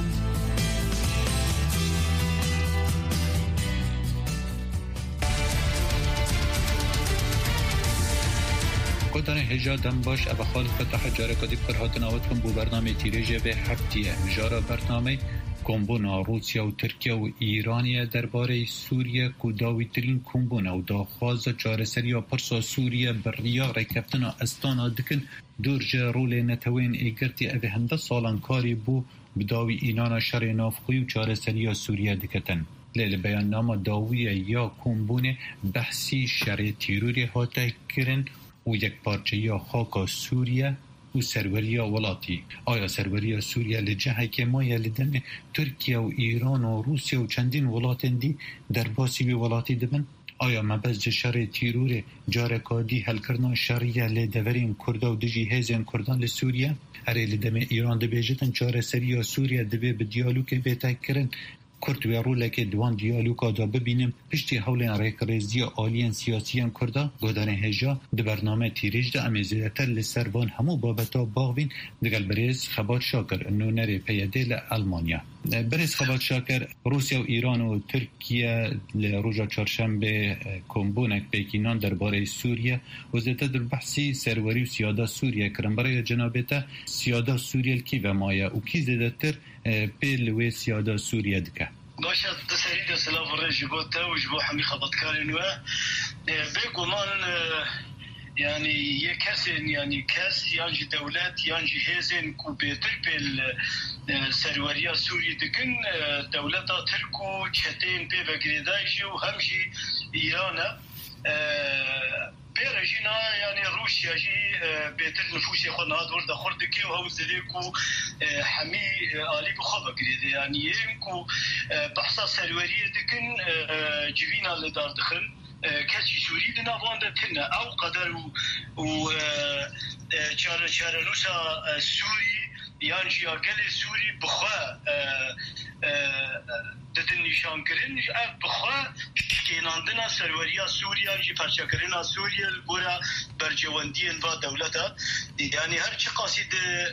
کدان هجا دم باش ابا خالد فتح جاره کدی پر هاتن آوت کن بو برنامه تیریجه به هفتیه مجارا برنامه کمبونا روسیا و ترکیه و ایرانیه درباره سوریه کداوی ترین کمبونا و داخواز جارسری و پرسا سوریه بریا رکفتنا استانا دکن دورجه رول نتوین ایگرتی اوه هنده سالان کاری بو بداوی اینانا شر نافخوی و جارسری سوریه دکتن. لیل بیان نام داویه یا کمبونه بحثی شر تیروری هاته کرن و یک پارچه یا خاک سوریه و سروریا ولاتی. آیا سروریا سوریه لجهه که مایه لدن ترکیه و ایران و روسیه و چندین ولاتن دی در باسی به ولاتی دبن؟ آیا مبزج شر تیرور جارکادی هل کرنا شریه لدورین کرده و دجی هزین کردان لسوریه؟ اره لدم ایران دبیجتن چاره سریا سوریه دبی به دیالوگ بیتک کرن کرد و رولک دوان دیالوگا دا ببینیم پشتی حولین ریکریزی آلین سیاسیان کرده گودان هجا ده برنامه تیریج ده امیزیدتر لسروان همو بابتا باغوین دگل بریز خبات شاکر انو نره پیده لألمانیا. بریز خبات شاکر روسیا و ایران و ترکیه لروجا چارشنبه کمبونک پیکینان درباره سوریه و زیده در بحثی سروری و سیاده سوریه کرن برای جنابتا سیاده سوریه کی و مایه و کی زیده تر پیل و سیاده سوریه دکه باشا تسعيد سلاف الرجي بوتا وجبو حمي خبط كارنوا بيقو من يعني يكسن يعني كاس يانجي دولات يانجي هيزن كو بيتر بيل سروريا سوري دكن دولتا تركو تشتين بي بغريداجي وهمجي ايرانا بيرجينا يعني روسيا جي بيتر نفوسي خنا دور دخل دكي وهو زديكو حمي آلي بخبا قريد يعني يمكو بحثا سرورية دكن جيفينا لدار دخل كسي سوري دنا واندا تنا او قدر و چاره نوسا سوري يانجي اقل سوري بخوا ددن نشان کرن بخوا کیناندنا سروریا سوریا جی پرچا کرنا سوریا گورا برجواندی و دولتا یعنی هر چی قاصد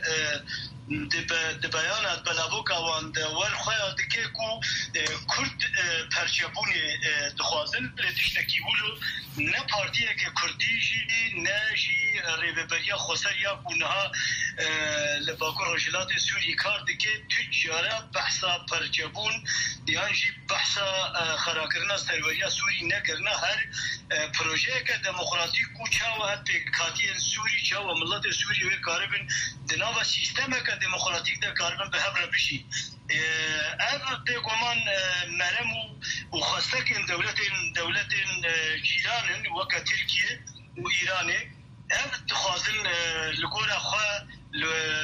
د بیانات بلابوکا واند ول خویا دکه کو کرد پرچابونی دخوازن لتشتکی ولو نه پارتیه که کردی جی نه جی ریبریا خوسریا کونها لباکو رجلات سوری کار دکه تجاره بحثا پرچابون یعنی بحثا خراکرنا سروریا سوری نکرنا هر پروژه که دموکراتیک کو چاو حتی کاتی سوری چاو ملت سوری و کاربن دناوا سیستم که دموکراتیک ده کاربن به هبر بشی اول ده گمان مرمو و خاصه که دولت جیران وکا ترکیه و ایرانه اول تخوازن لگورا خواه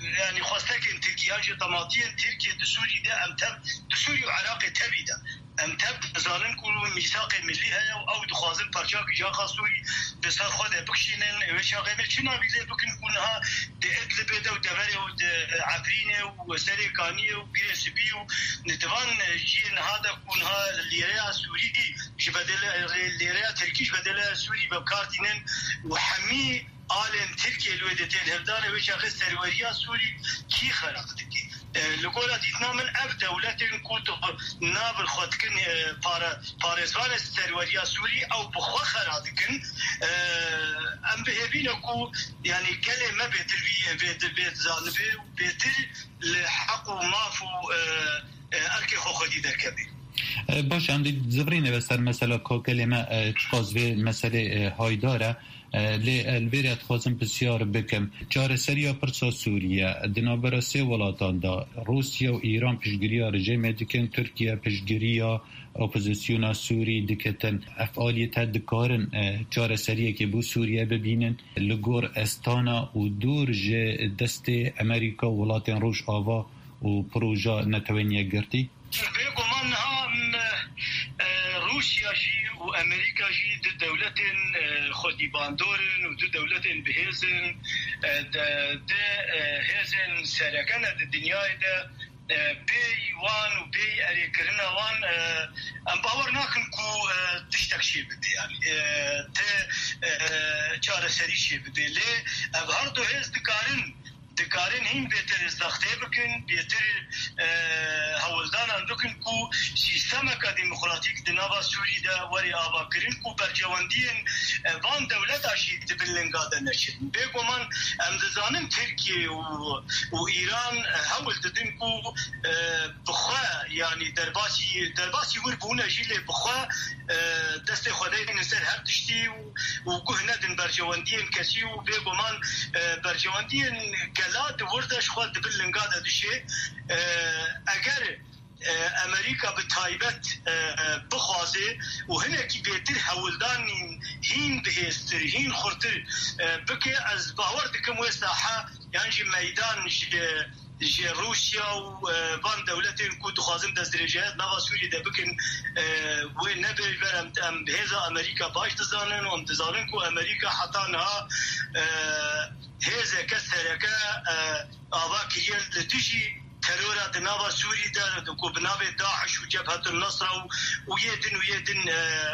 يعني خواستك تركيا طماطيا تركيا دسوري ده أمتب دسوري وعراق تبيدا أمتب زارن كلوا ميثاق ملي أو دخوازن برشاك جا خاصوري بسر خود بكشينن وشاقمة شنا بيله بكن كونها دعت لبدا ودبره وعفرينه وسريكانيه وبيرسبيو نتوان جين هذا كونها الليرة سوري جبدل الليرة تركيش بدل سوري بكارتينن وحمي عالم تركيا الودتين هفدان وشاق السروريا سوري كي خلقتكي لقولا ديتنا من أف دولتين كنت نابل خودكن بارزوان السروريا سوري أو بخوا خرادكن أم بهبينكو يعني كلمة بيت زانبه وبيتر لحق ومافو أركي خوخدي دركبي باش عندي زبرينه بسر مثلا كلمة تقاضي مسألة هايدارة للویرت خواستم بسیار بکم چاره سریا پرسا سوریه دنابرا سه ولاتان دا روسیا و ایران پشگیریا رژیم دکن ترکیه پشگیریا اپوزیسیونا سوری دکتن افعالیت دکارن چاره سریه که بو سوریه ببینن لگور استانا و دور جه دست امریکا و ولاتین روش آوا و پروژا نتوانیه گرتی؟ بيقو منها روسيا جي وامريكا جي دو دولتين خودي باندورن ودو دولتين بهيزن هيزن سرقنا الدنيا ده بي وان وبي اريكرنا وان ام باور ناكن كو تشتك شي بدي يعني چاره سري شي بدي لي هردو هيز دکارن هین بهتر ساخته بکن بهتر هولدان اندکن کو سیستم دموکراتیک دنوا سوری دا وری آبا کرن کو برجواندین وان دولت آشید بلنگاده نشد بگو من امدزانم ترکیه و ایران هول ددن کو بخوا یعنی درباسی ور بونه جیل بخوا دست خدای نسر هر تشتی و گه ندن برجواندین کسی و بگو من برجواندین گلاد وردش خود بلنگاده دشه اگر امریکا به تایبت بخوازه و هنکی بهتر هولدان هین بهستر هین خورتر بکه از باور دکم و ساحه یعنی میدان جي روسيا وبان دولتين كنت خازم دزرجات نوا سوريا دبكن وين نبي برم ام بهذا امريكا باش تزانن وام تزانن كو امريكا حطانها هذا كسرك اباك هي لتجي ترورا دنوا سوريا دا كو بنابه داعش وجبهه النصر ويدن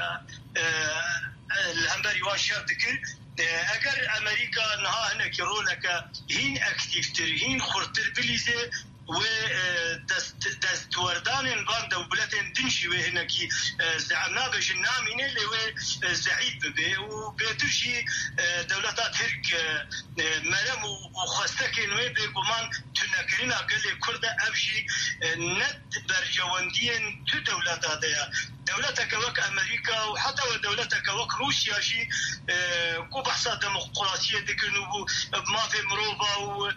الهمبري واشر ذكر اگر امریکا نها هنك رولك هين اكتيفتر هين خورتر بليزه و دست وردان بان دولتين دنشي وهنكي زعمنا باش نامين اللي هو زعيد به وبترشي دولتات هرك مرم وخستكن وبيقومان تنكرنا قال كرد ابشي نت برجواندين تو دولتات دولتك وك امريكا وحتى دولتك وك روسيا شي كو بحثا ديمقراطيه دكنو ما في مروبا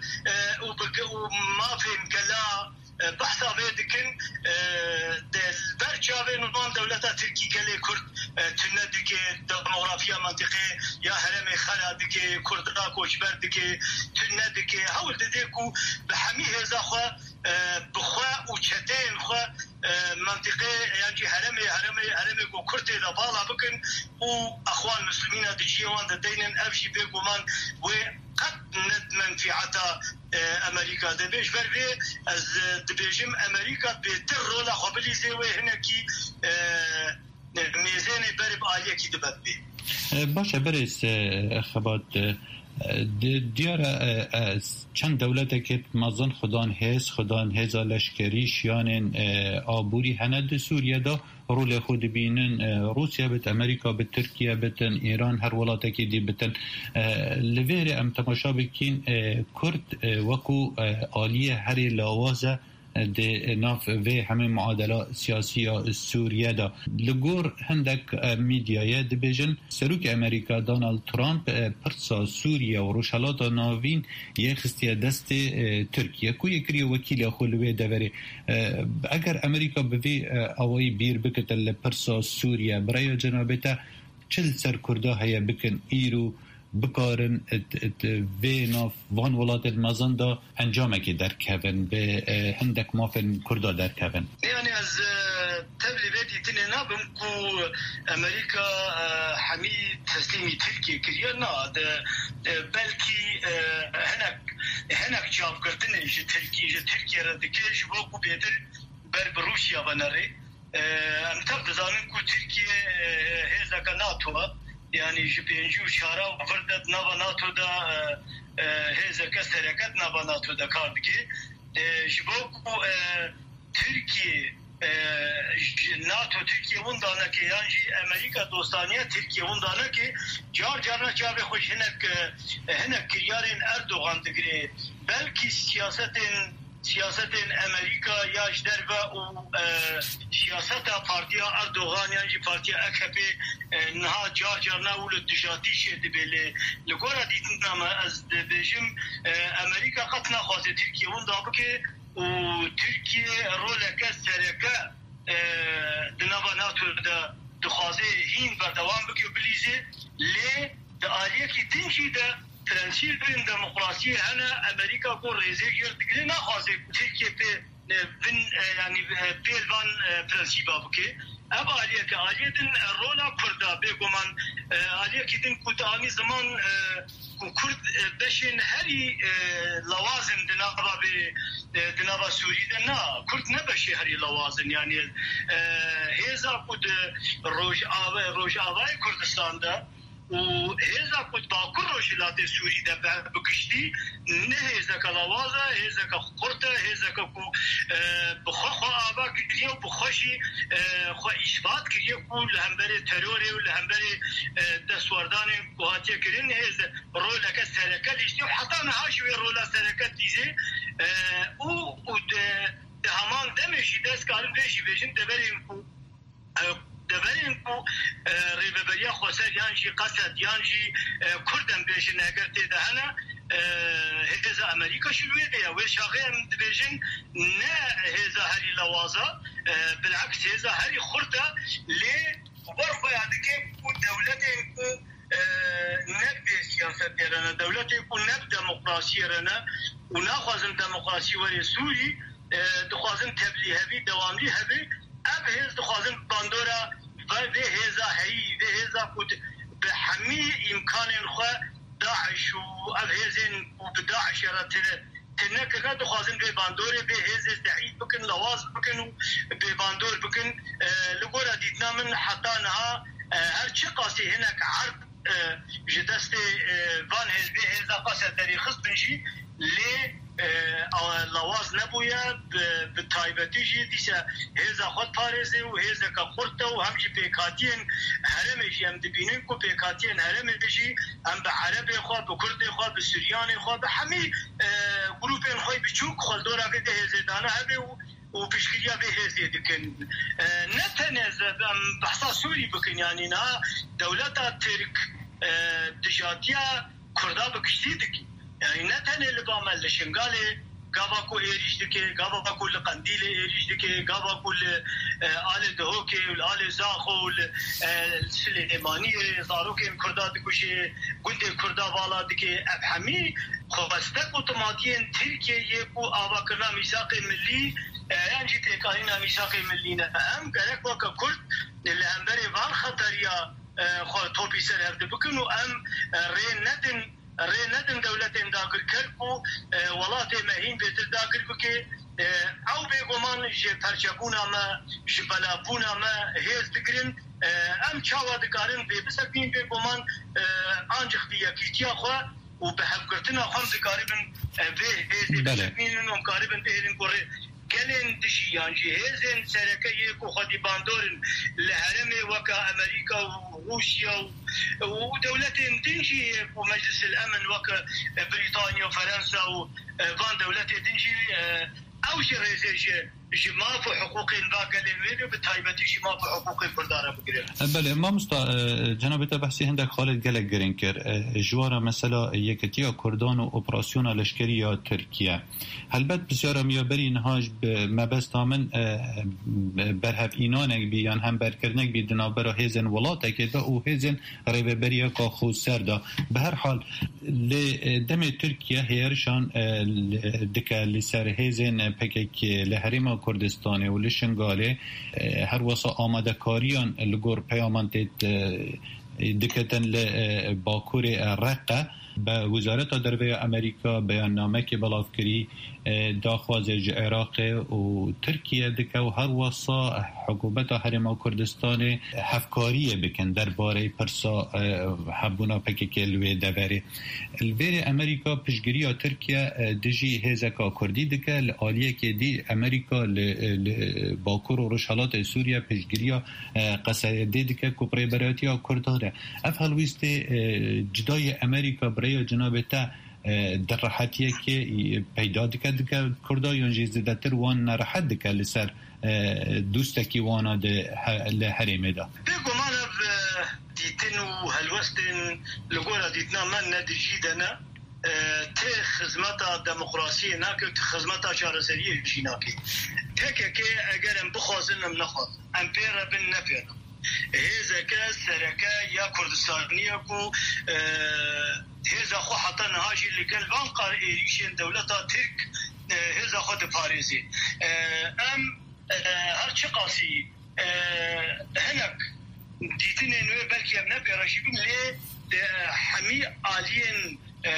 وما في مقلا بحثا بيدكن البرجا بين دولتها تركي قال كرد تندك ديموغرافيا منطقه يا هرم خلادك كردها كوشبر دك تندك حاول ديكو بحمي هذا خو بخوا وشتين خو منطقه يعني هرمي كو كرتي لبالا بكن واخوان مسلمين دجيوان دينن ابشي بيقومان وقد ندمن في عطا امريكا دبيش بربي از دبيجم امريكا بتر لا خبلي زي هناكي ميزان برب آليكي دبت باشه برس خبات دیاره چند دولت که مازن خدان هزا لشکری شیان آبوری هند سوریه دا رول خود بینن روسیا بت امریکا بت ترکیه بتن ایران هر ولاته که دی بتن لویر ام تماشا بکین کرد وکو آلیه هری لاوازه ده ناف و همه معادله سیاسی سوریه دا لگور هندک میدیای دبیجن سروک امریکا دونالد ترامپ پرسا سوریه و روشالات ناوین یه خستی دست ترکیه کو یکری وکیل خلوه دوره اگر امریکا بوی اوای بیر بکتل پرسا سوریه برای جنابتا چل سر کرده هیا بکن ایرو بکارن وینا وان ولات المازن دا انجامکی در کهون به هندک مافن کردا در کهون. یعنی از تبلیغاتی تنها بمکو امریکا حمی تسلیمی ترکیه کریه نه بلکی هنک چاپ کردن جه ترکیه را دکش وقو بیتر بر روسیا بناره امتاب دزانن کو ترکیه هزا که ناتوه yani ji pêncî û çara verdet nava NATO da hêzeke sereket nava NATO da kar dike ji bo ku Tirkiye NATO Tirkiye hûn daneke yan jî Amerîka dostaniya Tirkiye hûn daneke car carna çavê xweş hinek kiryarên Erdogan digire belkî siyasetên Amerika ya ji derve û siyaseta partiya Erdogan yan jî partiya AKP niha carna û li dijatî şê dibe li gora dîtin ama ez dibêjim Amerika qet naxwaze Tirkiye hûn da bike û Tirkiye roleke sereke di nava NATO da dixwaze hîn berdewam bike û bilîze lê di aliyekî din jî de prensîpên demokrasiyê hene Amerîka ku rêzê gir digire naxwaze Tirkiye yani pêlvan prensîba bike ev aliyeke aliyedin rola Kurda bêguman aliyekî din ku di anî zaman ku Kurd beşên herî lawazin di nava Sûrîde na Kurd ne beşê herî lawazin yani hêza ku di Rojavayê Kurdistan'da û hêza ku Bakur Rojhilatê Sûrîde bikiştî ne hêzeka lawaza hêzeka Kurd e hêzeka ku bi xwe ava kiriye û bi xwe jî xwe îsbat kiriye ku li hemberê terorê û li hemberê destwardanên ku hatiye kirin hêz roleke sereke lîstî û heta niha jî wê rola sereke dîzê û di heman demê jî dest karin vê jî bêjin deverên ku rêveberiya Xweser yan jî Qesed yan jî Kurd em bêjin eger têde hene hêza Amerîka jî wê de ye wê şaxê em dibêjin ne hêza herî lawaza bilaks hêza herî xurt e lê ber xwe ya dike ku dewletên ku nebdê siyasetê re ne dewletê ku neb demokrasiyê re ne û naxwazin demokrasî werê Sûrî dixwazin tebliğ devamlî hebe ev hêz dixwazin bandora vê hêza heyî vê hêza ku bi hemî îmkanên xwe Daeş û ev hêzên ku bi Daeşê re tênekirine dixwazin vê bandorê vê hêzê zehîd bikin lawaz bikin û bê bandor bikin li gora dîtina min heta niha her çi qasî hinek erd ji destê van hêzbê hêza qasê derî xist bin jî lê lawaz nebûye bi taybetî jî dîse hêza xwe parêzê û hêzeka xurt e û hem jî pêkhatiyên herêmê jî em dibînin ku pêkhatiyên herêmê jî em bi Erebê xwe bi Kurdê xwe bi Sûriyanê xwe bi hemî grûpên xwe biçûk xweldora vê de hêzê dane hebe û piştgiriya vê hêzê dikin ne tenê em behsa Sûrî bikin yanî niha dewleta Tirk dijatiya Kurda bikiştî dikin yani ne tenê li Bamel li Şingalê gava ku êrîş dike gava ku li Qendîlê êrîş dike gava ku li alê Dihokê li alê Zaxo li Silêmaniyê zarokên Kurda dikuşê gundê Kurda vala dike ev hemî xwestek otomatiyên Tirkiyeyê ku avakirina mîsaqê millî yan jî têkanîna mîsaqê millî ne em gerek weke Kurd li hemberê van xeteriya xwe topî ser hev dibikin û em rê nedin dewletên dagirker ku welatê me hîn bêtir dagir bike ew bêguman ji perçebûna me ji belavbûna me hêz digirin em çawa dikarin vê bisekîn bêguman ancik bi yekîtiya xwe û bi hevgirtina xwe dikaribin vê hêzê bisekînin û karibin bihêlin ku gelên dijî yan jî hêzên serekeyê ku xwedî bandorin li herêmê weke Amerîka û Rûsya û dewletên din jî ku Meclisil Emin weke Brîtanya û Ferensa û van dewletê din jî او جريزه جماف حقوق الباقلين وبتايبتي جماف حقوق البرداره بقرير. بله ما جناب بحثی هندک خالد گلک گرینکر جوارا مثلا یکتیا کردان و اپراسیون لشکری یا ترکیه البته بسیار میابری نهاج مبست آمن برهف اینانک بیان هم برکردنک بی دنابرا هیزن ولاته که دا او هیزن ریوبریا که خود سردا به هر حال دم ترکیه هیرشان دکه لسر هیزن پکک لحریم کردستان و لشنگاله هر واسه آماده کاریان لگور پیامانت دکتن لباکور رقه به وزارت دربه امریکا بیان نامه که بلاف کری داخوازج عراق و ترکیه دکه و هر واسه حکومت حرم کردستان هفکاریه بکن درباره پرسا حبونا پکه الوی دبره الوی امریکا پشگیری ترکیه دجی هزکا کردی دکه لآلیه که دی امریکا باکور و رشالات سوریه پشگیری قصایده دکه کپری براتی ها کردانه افحالویست جدای امریکا برای جناب تا در راحتیه که پیدا دکد که کردایان جیزده تر وان نراحت دکه لسر دوستکی وانا ده حریمه دا بگو مانا دیتن و هلوستن لگولا دیتنا من ندجیدنا ته خدمتا دموکراسی ناکه ته خدمتا چارەسەریە چی ناکه تکه که اگرم بخوازنم نخواز ام پیره بن نپیرم هزکه سرکه یا کردستانیه کو هزا خو حتی نهاجی لگل وان قار ایریشین دولتا ترک هزا خود پاریزی ام هرچی قاسی هنک دیتین نوی بلکی ام نپیرشی بیم لی همی آلین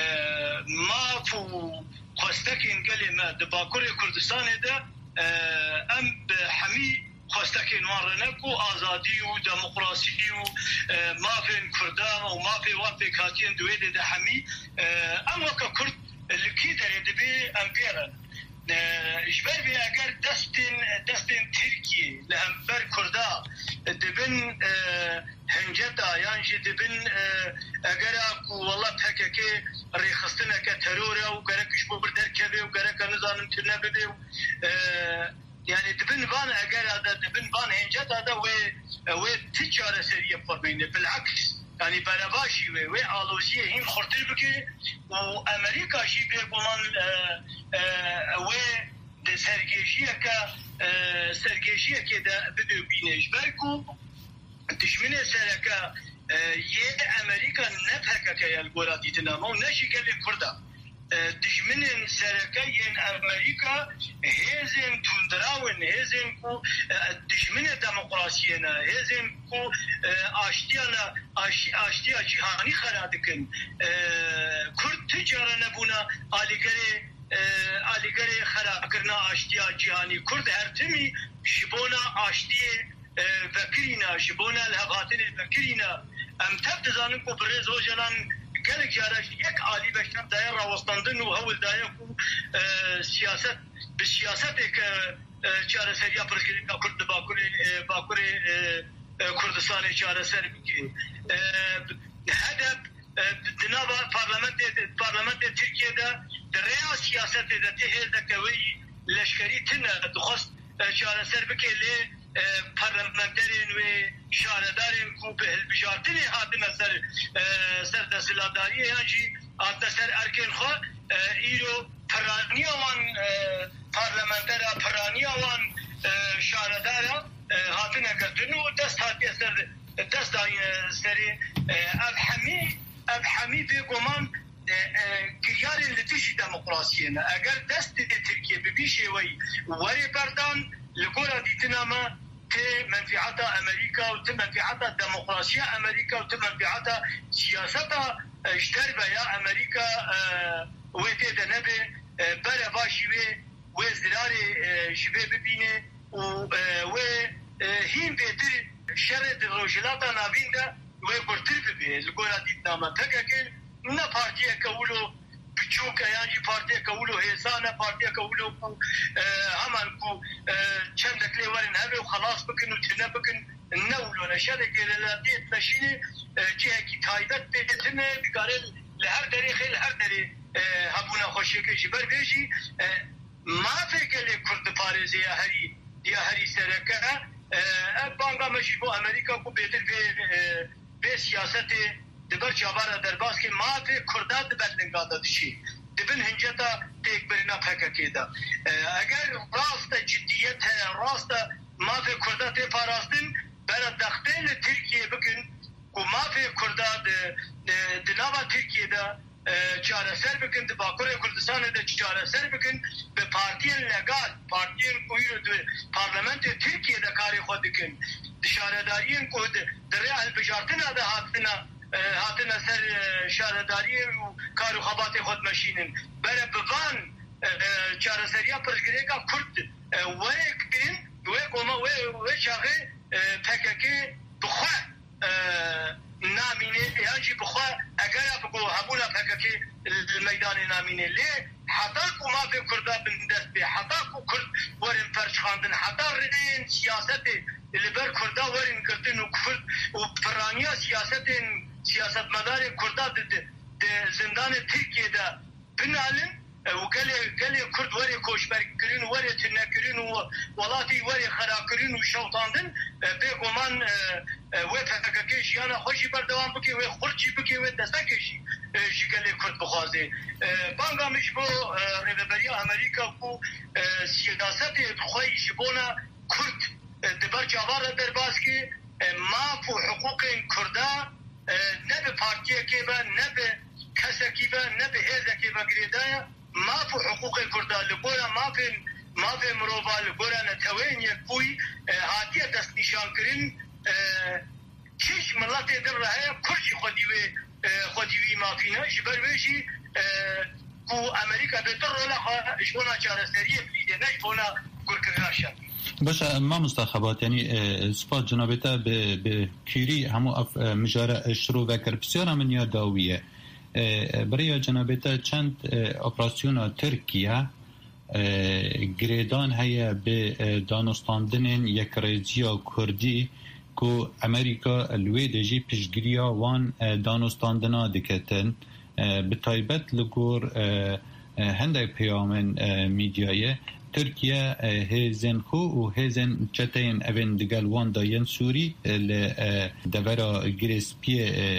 مافو خواستکین گلمه دباکور کردستان ده ام همی خواستکین وارنکو آزادی و دموکراسی و مافین کردان و مافی وان پیکاتین دویده ده همی ام وکا کرد لکی داره دبی ام بیرن اجبر بی اگر دستین ترکیه لهمبر کردا دبن هنجتا یعنی دبن اگر اکو والله پککی ریخستنه که تروره و گرکش ببر درکبه و گرک نزانم ترنه بده yani dibin van eğer ada dibin van hencet ada ve ticare seriye forminde bilaks yani berabaşi ve aluziye him khortir bike o Amerika şi be kuman ve de sergejiye ke de bidu binej belku düşmene seraka ye Amerika ne pekaka yel gora ditnama o ne şikeli kurda düşmenin serakayen Amerika hezin tundrawen hezin ku düşmene demokrasiyene hezin ku aştiya cihani xaradikin Kürt ticarene buna aligari xarakirna aştiya cihani Kürt hertimi jibona aştiye vekirina jibona lehavatin vekirina em tebdizanın ku brez hocalan gelek jaraş yek ali beşler dair ravastandın ve havul dair ku siyaset bir siyaset ek çareser yapırken Kürt bakuri Kürdistan'ı çareser ki hedef dinava parlamento Türkiye'de real siyasette de tehirde kevi leşkeri tine duhast çareser bikeli parlamenterin ve şaredarın ku behilbijartini hatime ser desiladariye yani hatta ser erken ha iro peraniyavan parlamentera peraniyavan şaredara hatine katını o dest hatiye ser dest dayı seri evhami bir goman giryarın litişi demokrasiyene eğer dest de Türkiye bir şey veri berdan لقولا ديتناما تي منفعتا أمريكا وتي منفعتا ديمقراطية أمريكا وتي منفعتا سياستا اشتربة يا أمريكا ويتي دنبي بلا باشي وزراري شبه ببيني وهين بيتر شرد الرجلاتا نابين دا ويقرتر ببي لقولا ديتناما تكاكي نا بارتيا كولو بچوك yani partiye kavulu hesana partiye kavulu ku hemen ku çendekli varın heve خلاص bakın ütüne bakın ne oluyor şöyle gelelerde etmeşini ki taybet bedetine bir garel her deri her deri habuna hoşyeke jiber beji ما في گلی کرد پارێزی یا هەری سەرەکە بانگا مەژی بۆ ئەمریکا و بێتر بێ سیاسەتێ دبر چاوارە دەرباسکێ مافێ کوردا دبەر لنگادا دشی دبن هەنجەتا تێکبرنا پەکەکێدا ئەگەر ڕاستە جدیەت هەیە ڕاستە مافێ کوردا تێپاراستن بەرە دەختێ لە تورکیە بکن و مافێ کوردا دناوا تورکیەدا چارەسەر بکن di Bakurê Kurdistanê de çareser bikin bi partiyên legal partiyên ku parlamentê Tirkiyeyê de karê xwe dikin di şaredariyên ku di rê hilbijartina de hatine ser şaredariyê û kar û xebatê xwe dimeşînin bere bi van çareseriya pirsgirêka Kurd wê kirin wê koma wê çaxê PKK bixwe نامینه یعنی بخوا اگر بگو همونا پککی میدان نامینه لی حتی که ما به کرده بندست به حتی که کرد ورین پرچ خاندن حتی ردین سیاست لبر کرده ورین کردن و کرد و فرانیا سیاست مدار کرده زندان ترکیه ده بنالن و گلی کرد وری کوشبرگ کرین وری تنه کرین و ولاتی وری خراب کرین و شوطاندن بگمان و پککی جیانا خوشی بردوام بکی و خورچی بکی و دستکشی گلی کرد بخوازه بانگا مش بو ریبری امریکا کو سیاست بخوای جبونا کرد دبر جوار در باسکی ما فو حقوق کردا نه به پارتیه که با نه به کسکی با نه به هزه که با گریدایا ما في حقوق الكرد لبورا ما في مروبا لبورا نتوين يكوي هاتيه دست نشان كرين كيش ملاتي در رهاية كرشي خوديوي ما فينا جبر ويشي كو امريكا بيطر لها جبونا جارسرية بليدة نجبونا كركراشا باش ما مستخبات يعني سبات جنابتا بكيري همو مجارة اشترو وكر بسيارة من ياداوية برای جنابتا چند اپراسیون ترکیه گریدان هیا به دانستاندن یک ریزیا کردی که امریکا الوی دجی پیشگیریا وان دانستاندنا دکتن به تایبت لگور هنده پیامن میدیای ترکیه هزن خو و هزن چتین اوین دگل وان داین سوری لدورا گریسپی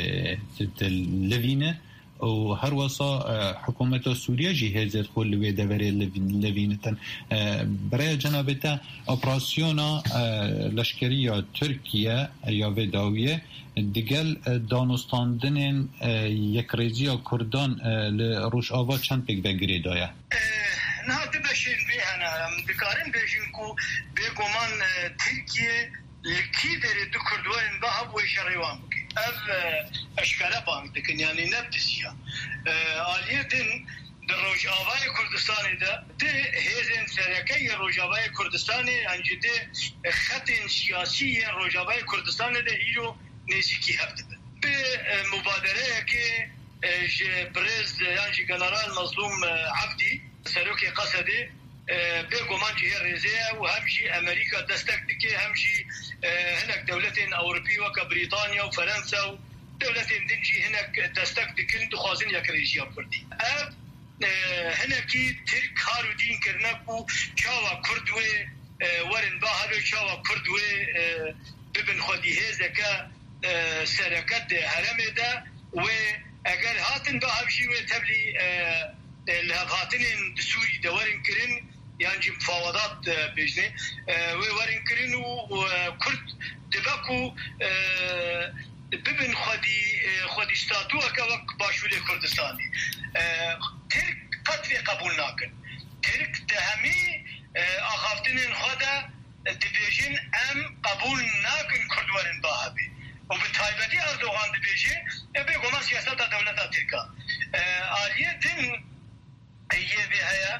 لوینه و هر وصا حکومت سوریه جهازت خل و دوره لوینتن برای جنابتا اپراسیونا لشکری ترکیه یا وداویه دیگل دانستاندن یک ریزی کردان لروش آوا چند پک بگیری دایا نه بشین بیهنه بکارن بیشین کو بگمان ترکیه لکی داره دو کردوان با هم وی شریوان بکی اف اشکاله بانک دکن یعنی نبتسیه آلیتن در روجاوای کردستانی ده هزین سرکی روجاوای کردستانی انجی ده خط سیاسی روجاوای کردستانی ده ایرو نزیکی هفته به مبادره که برز یعنی جنرال مظلوم عبدی سروکی قصدی به گمان جهه رزیه و همشی امریکا دستک دکی همشی هناك دولتين أوروبية وكبريطانيا وفرنسا ودولتين دنجي هناك دستك دكين دخوازين يكريجيا بردي هناكي ترك هارو دين كرناكو شاوا كردوي ورن باهلو شاوا كردوي ببن خودي هزكا سركت هرمي دا و اگر هاتن باهمشي وتبلي الهاتنين سوري دورن كرن يعني مفاوضات بجنة وورين كرين وكرد دبكو ببن خودي ستاتوه كوك باشولي كردستاني ترك قطري قبول ناكن ترك تهمي اخافتنين خودا دبيجين ام قبول ناكن كردوارن باهبي وبالتايبتي اردوغان دبيجين بيقو ما سياسة دولتا تركا آلية دن ايه بهايا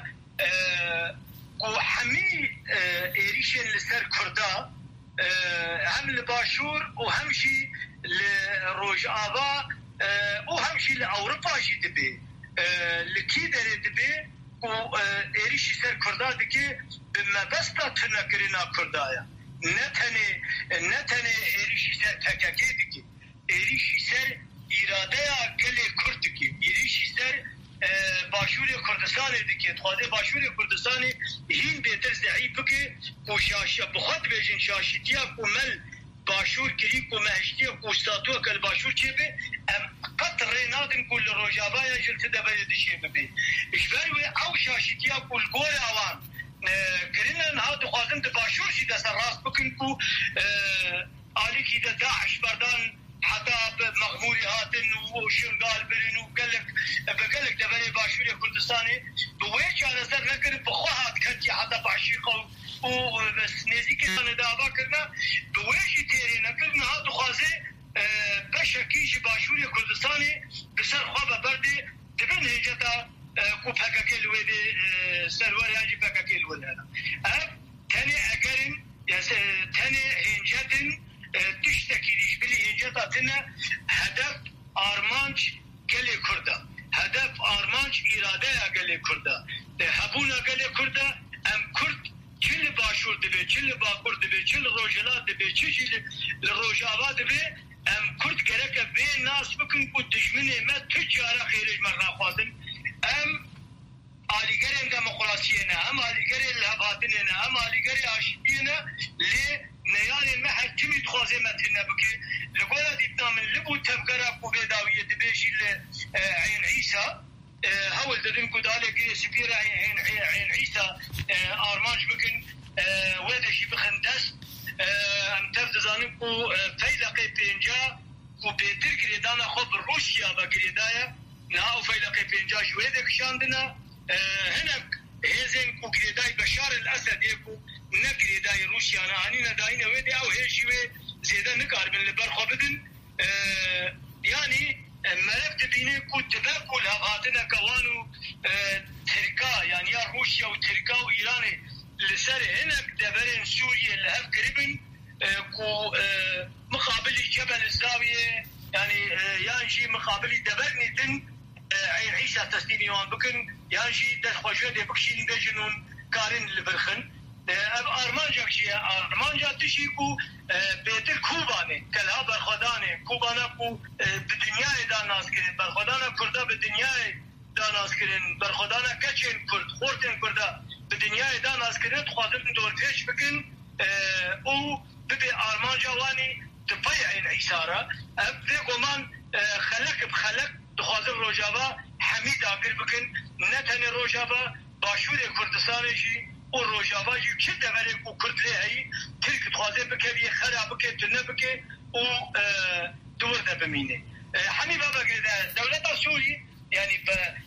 وحمي إيريشن لسر كردا هم لباشور وهم شي لروج آبا وهم شي لأوروبا شي دبي لكي داري دبي وإيريشي سر كردا دكي بما بستا تنكرنا كردايا نتني إيريشي سر تكاكي دكي إيريشي سر إرادة كلي كردكي إيريشي سر باشور کردستان دیگه تخوازه باشور کردستان هین بهتر ضعیف که کوشاش بخواد بجن شاشتیا کومل باشور کلی کو مهشتی کو استاتو کل باشور چه به قطر نادن کل روجابای جلت دبل دشی به اشبال و او شاشتیا کل گور اوان کرنا هاد خوازن د باشور شي د سراس بکن کو علی کی د داعش بردان حتى مغموريات وشنقال برنو قالك دبلي باشوري كردستاني بويش على سر نقر بخوات كنتي حتى بعشيقه وبس نزيك انا دابا كنا بويش تيري نقرنا هاتو خازي بشكيش باشوري كردستاني بسر خوابه بردي دبن هجتا كو بحكاكي ويدي سرور يعني بحكاكي الولي تاني اقرن تاني هنجتن تشتكي ليش بلي هنجتاتنا هدف آرمانج قلي كردا هدف آرمانج إرادة قلي كردا هبونا قلي كردا ام كرد كل باشور دبي كل باكور دبي كل روجلات دبي كل الروجابات دبي ام كرد كرك بين ناس بكن كنت دشمني ما تجارة خيرج مرة خاطن ام آليقرين ديمقراطينا ام آليقرين الهباتنا ام آليقرين عاشقينا نيان المحل كم يتخوزي متنا بكي لقولا ديتنا من لبو تفكرا كوبيداوية دبيشي عين عيسى هول دادن قدالة سفيرة عين عيسى آرمانج بكن ويدشي بخندس ام تفدزانن كو فيلقي بينجا كو بيتر كريدانا خوب روسيا بكريدايا نهاو فيلقي بينجا شويدك شاندنا هناك هزين كو كريداي بشار الأسد يكو نكري داي روسيا انا اني داينا ودي او هيشوي زياده نقار من البرخه بدن يعني ملك تبيني كنت باكل هباتنا كوانو تركا يعني يا روسيا وتركا وايران لسر هنا دبرين سوريا اللي هف قريبن كو مقابل جبل الزاويه يعني يانجي مقابل دبرني دن عين عيسى تسليميوان بكن يانجي دخوجه دي بكشين بجنون كارين البرخن آرمانجا شيء آرمانجا تشيكو بيتر كوباني كلها برخدانه كوبانا كو بالدنيا دا ناس كرين برخدانا كردا بالدنيا دا ناس كرين برخدانا كچن كرد خورتن كردا بالدنيا دا ناس كرين تخاطب دور فيش بكن او ببي آرمانجا واني تبيع العساره ابي قمان خلق بخلق تخاطب روجابا حميد اقر بكن نتني روجابا باشور كردستان شي والروجابا جي كده ملك وكرد لهي تلك تخاطب بكبي خراب بك تنبك و دورنا بمينه حمي بابا كده دولة سوري يعني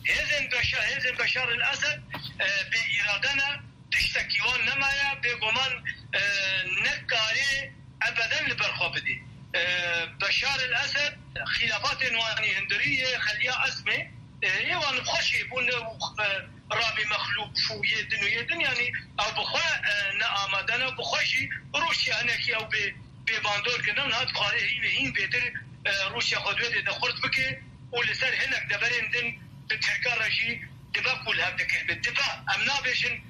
هزن بشار الأسد بإرادنا تشتكيون نمايا بقمان نكاري أبدا لبرخوبدي بشار الأسد خلافات واني هندرية خليها أسمه يوان بخشي يبون رابي مخلوق شو يدن يعني أو بخوا نآمدنا بخشي روسيا هناكي أو بباندور كنا نهاد قارئ هين بيتر روسيا خدوة دخلت بكي ولسر هناك دبرين دن بتركا رجي دبا كلها بكل بالدبا أمنا بيشن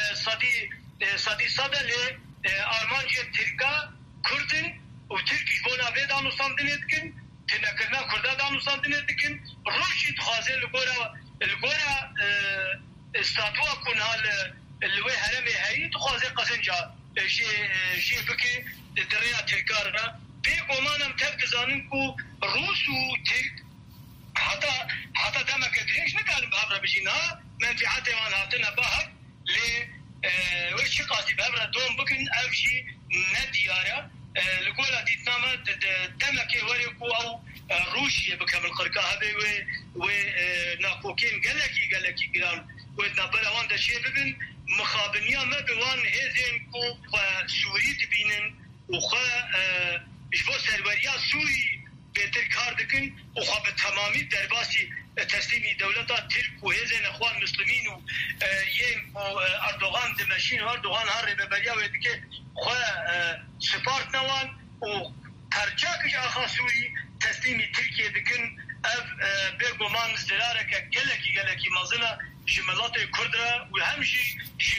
صدي صدى لأرمانجي تركا كردن وتركيش بونا بيدا نصندنتكن تنكرنا كردا دا نصندنتكن روشي تخازي القورا استاتوا كنا اللي هرمي هاي تخازي قسنجا شي بكي دريا تركارنا بيقومانا متفكزاننكو روس وترك حتى دمك دريش نقال بهبرا بجينا منفعات وان هاتنا بهب وش قاسي بهبرا دوم بكن اوشي نديارا القولة ديتناما دمك وريكو او روشيا بكم القرقاء هذي وناقوكين قلقي قلان ودنبرا وان دا شي ببن مخابنيا ما بوان هزين كو سوري تبينن وخا اجبو سروريا سوري بهتر کار دکن و خواب تمامی درباسی تسلیمی دولتا ترک و هزین اخوان مسلمین و یم اردوغان دمشین و اردوغان هر رببریا و دیگه خواه سپارت نوان و ترجاکش آخا سوری تسلیمی ترکیه دکن اف بگومان ازدراره که گلکی مازنه جملات کردره و همشی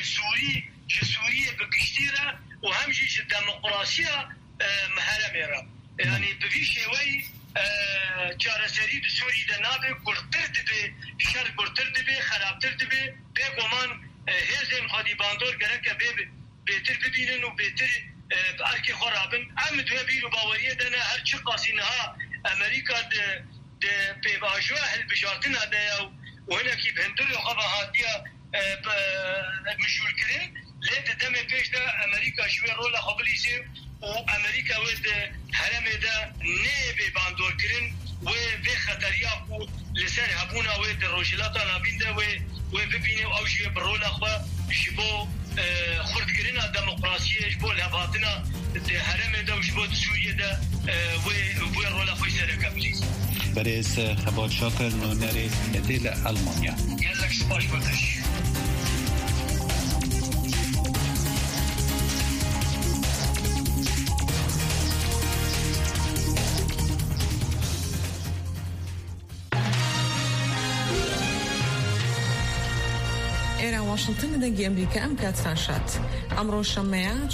سوری بکشتیره و همشی دموقراسیه محرمه را يعني بفي شيء چارەسەری سووری دەنابێ گورتتر دەبێ شەر گورتتر دەبێ خراپتر دەبێ بێگومان هێزên خودی باندۆر گەرەکە بێتر ببینن و بێتر ئەرکی خۆرابن ئەم دوێ بیر و باوەریە دەنە هەر چ قاسینەها ئەمریکا پێباژوە هەلبژارتنا دەیە و هەنێکی هەندر و خەبە هاتیە مژورکردن لێ دەمێ پێشدا ئەمریکا شوێ ڕۆلە خۆبلیسێ و ئەمریکا وێ هەرەمێدا نێبێ باندۆرکردن وێ بێ خەتەریاق و لەسەر هەبوونا وێ ڕۆژهڵاتە نابیندا وێ ببینێ و ئەو ژێ بڕۆلە خۆ ji bo xurtkirina demokrasiyê ji bo levhatina heremê de ji bo Sûriyê de wê rola xwe sereke bilîz. Berêz Xebat Şakir nûnerê nedê li Almanya. Gelek spaş bateş. ئێرە واشنگتن دەنگی ئەمریکا ئەم کاتسان شات ئەمڕۆ شەمەیە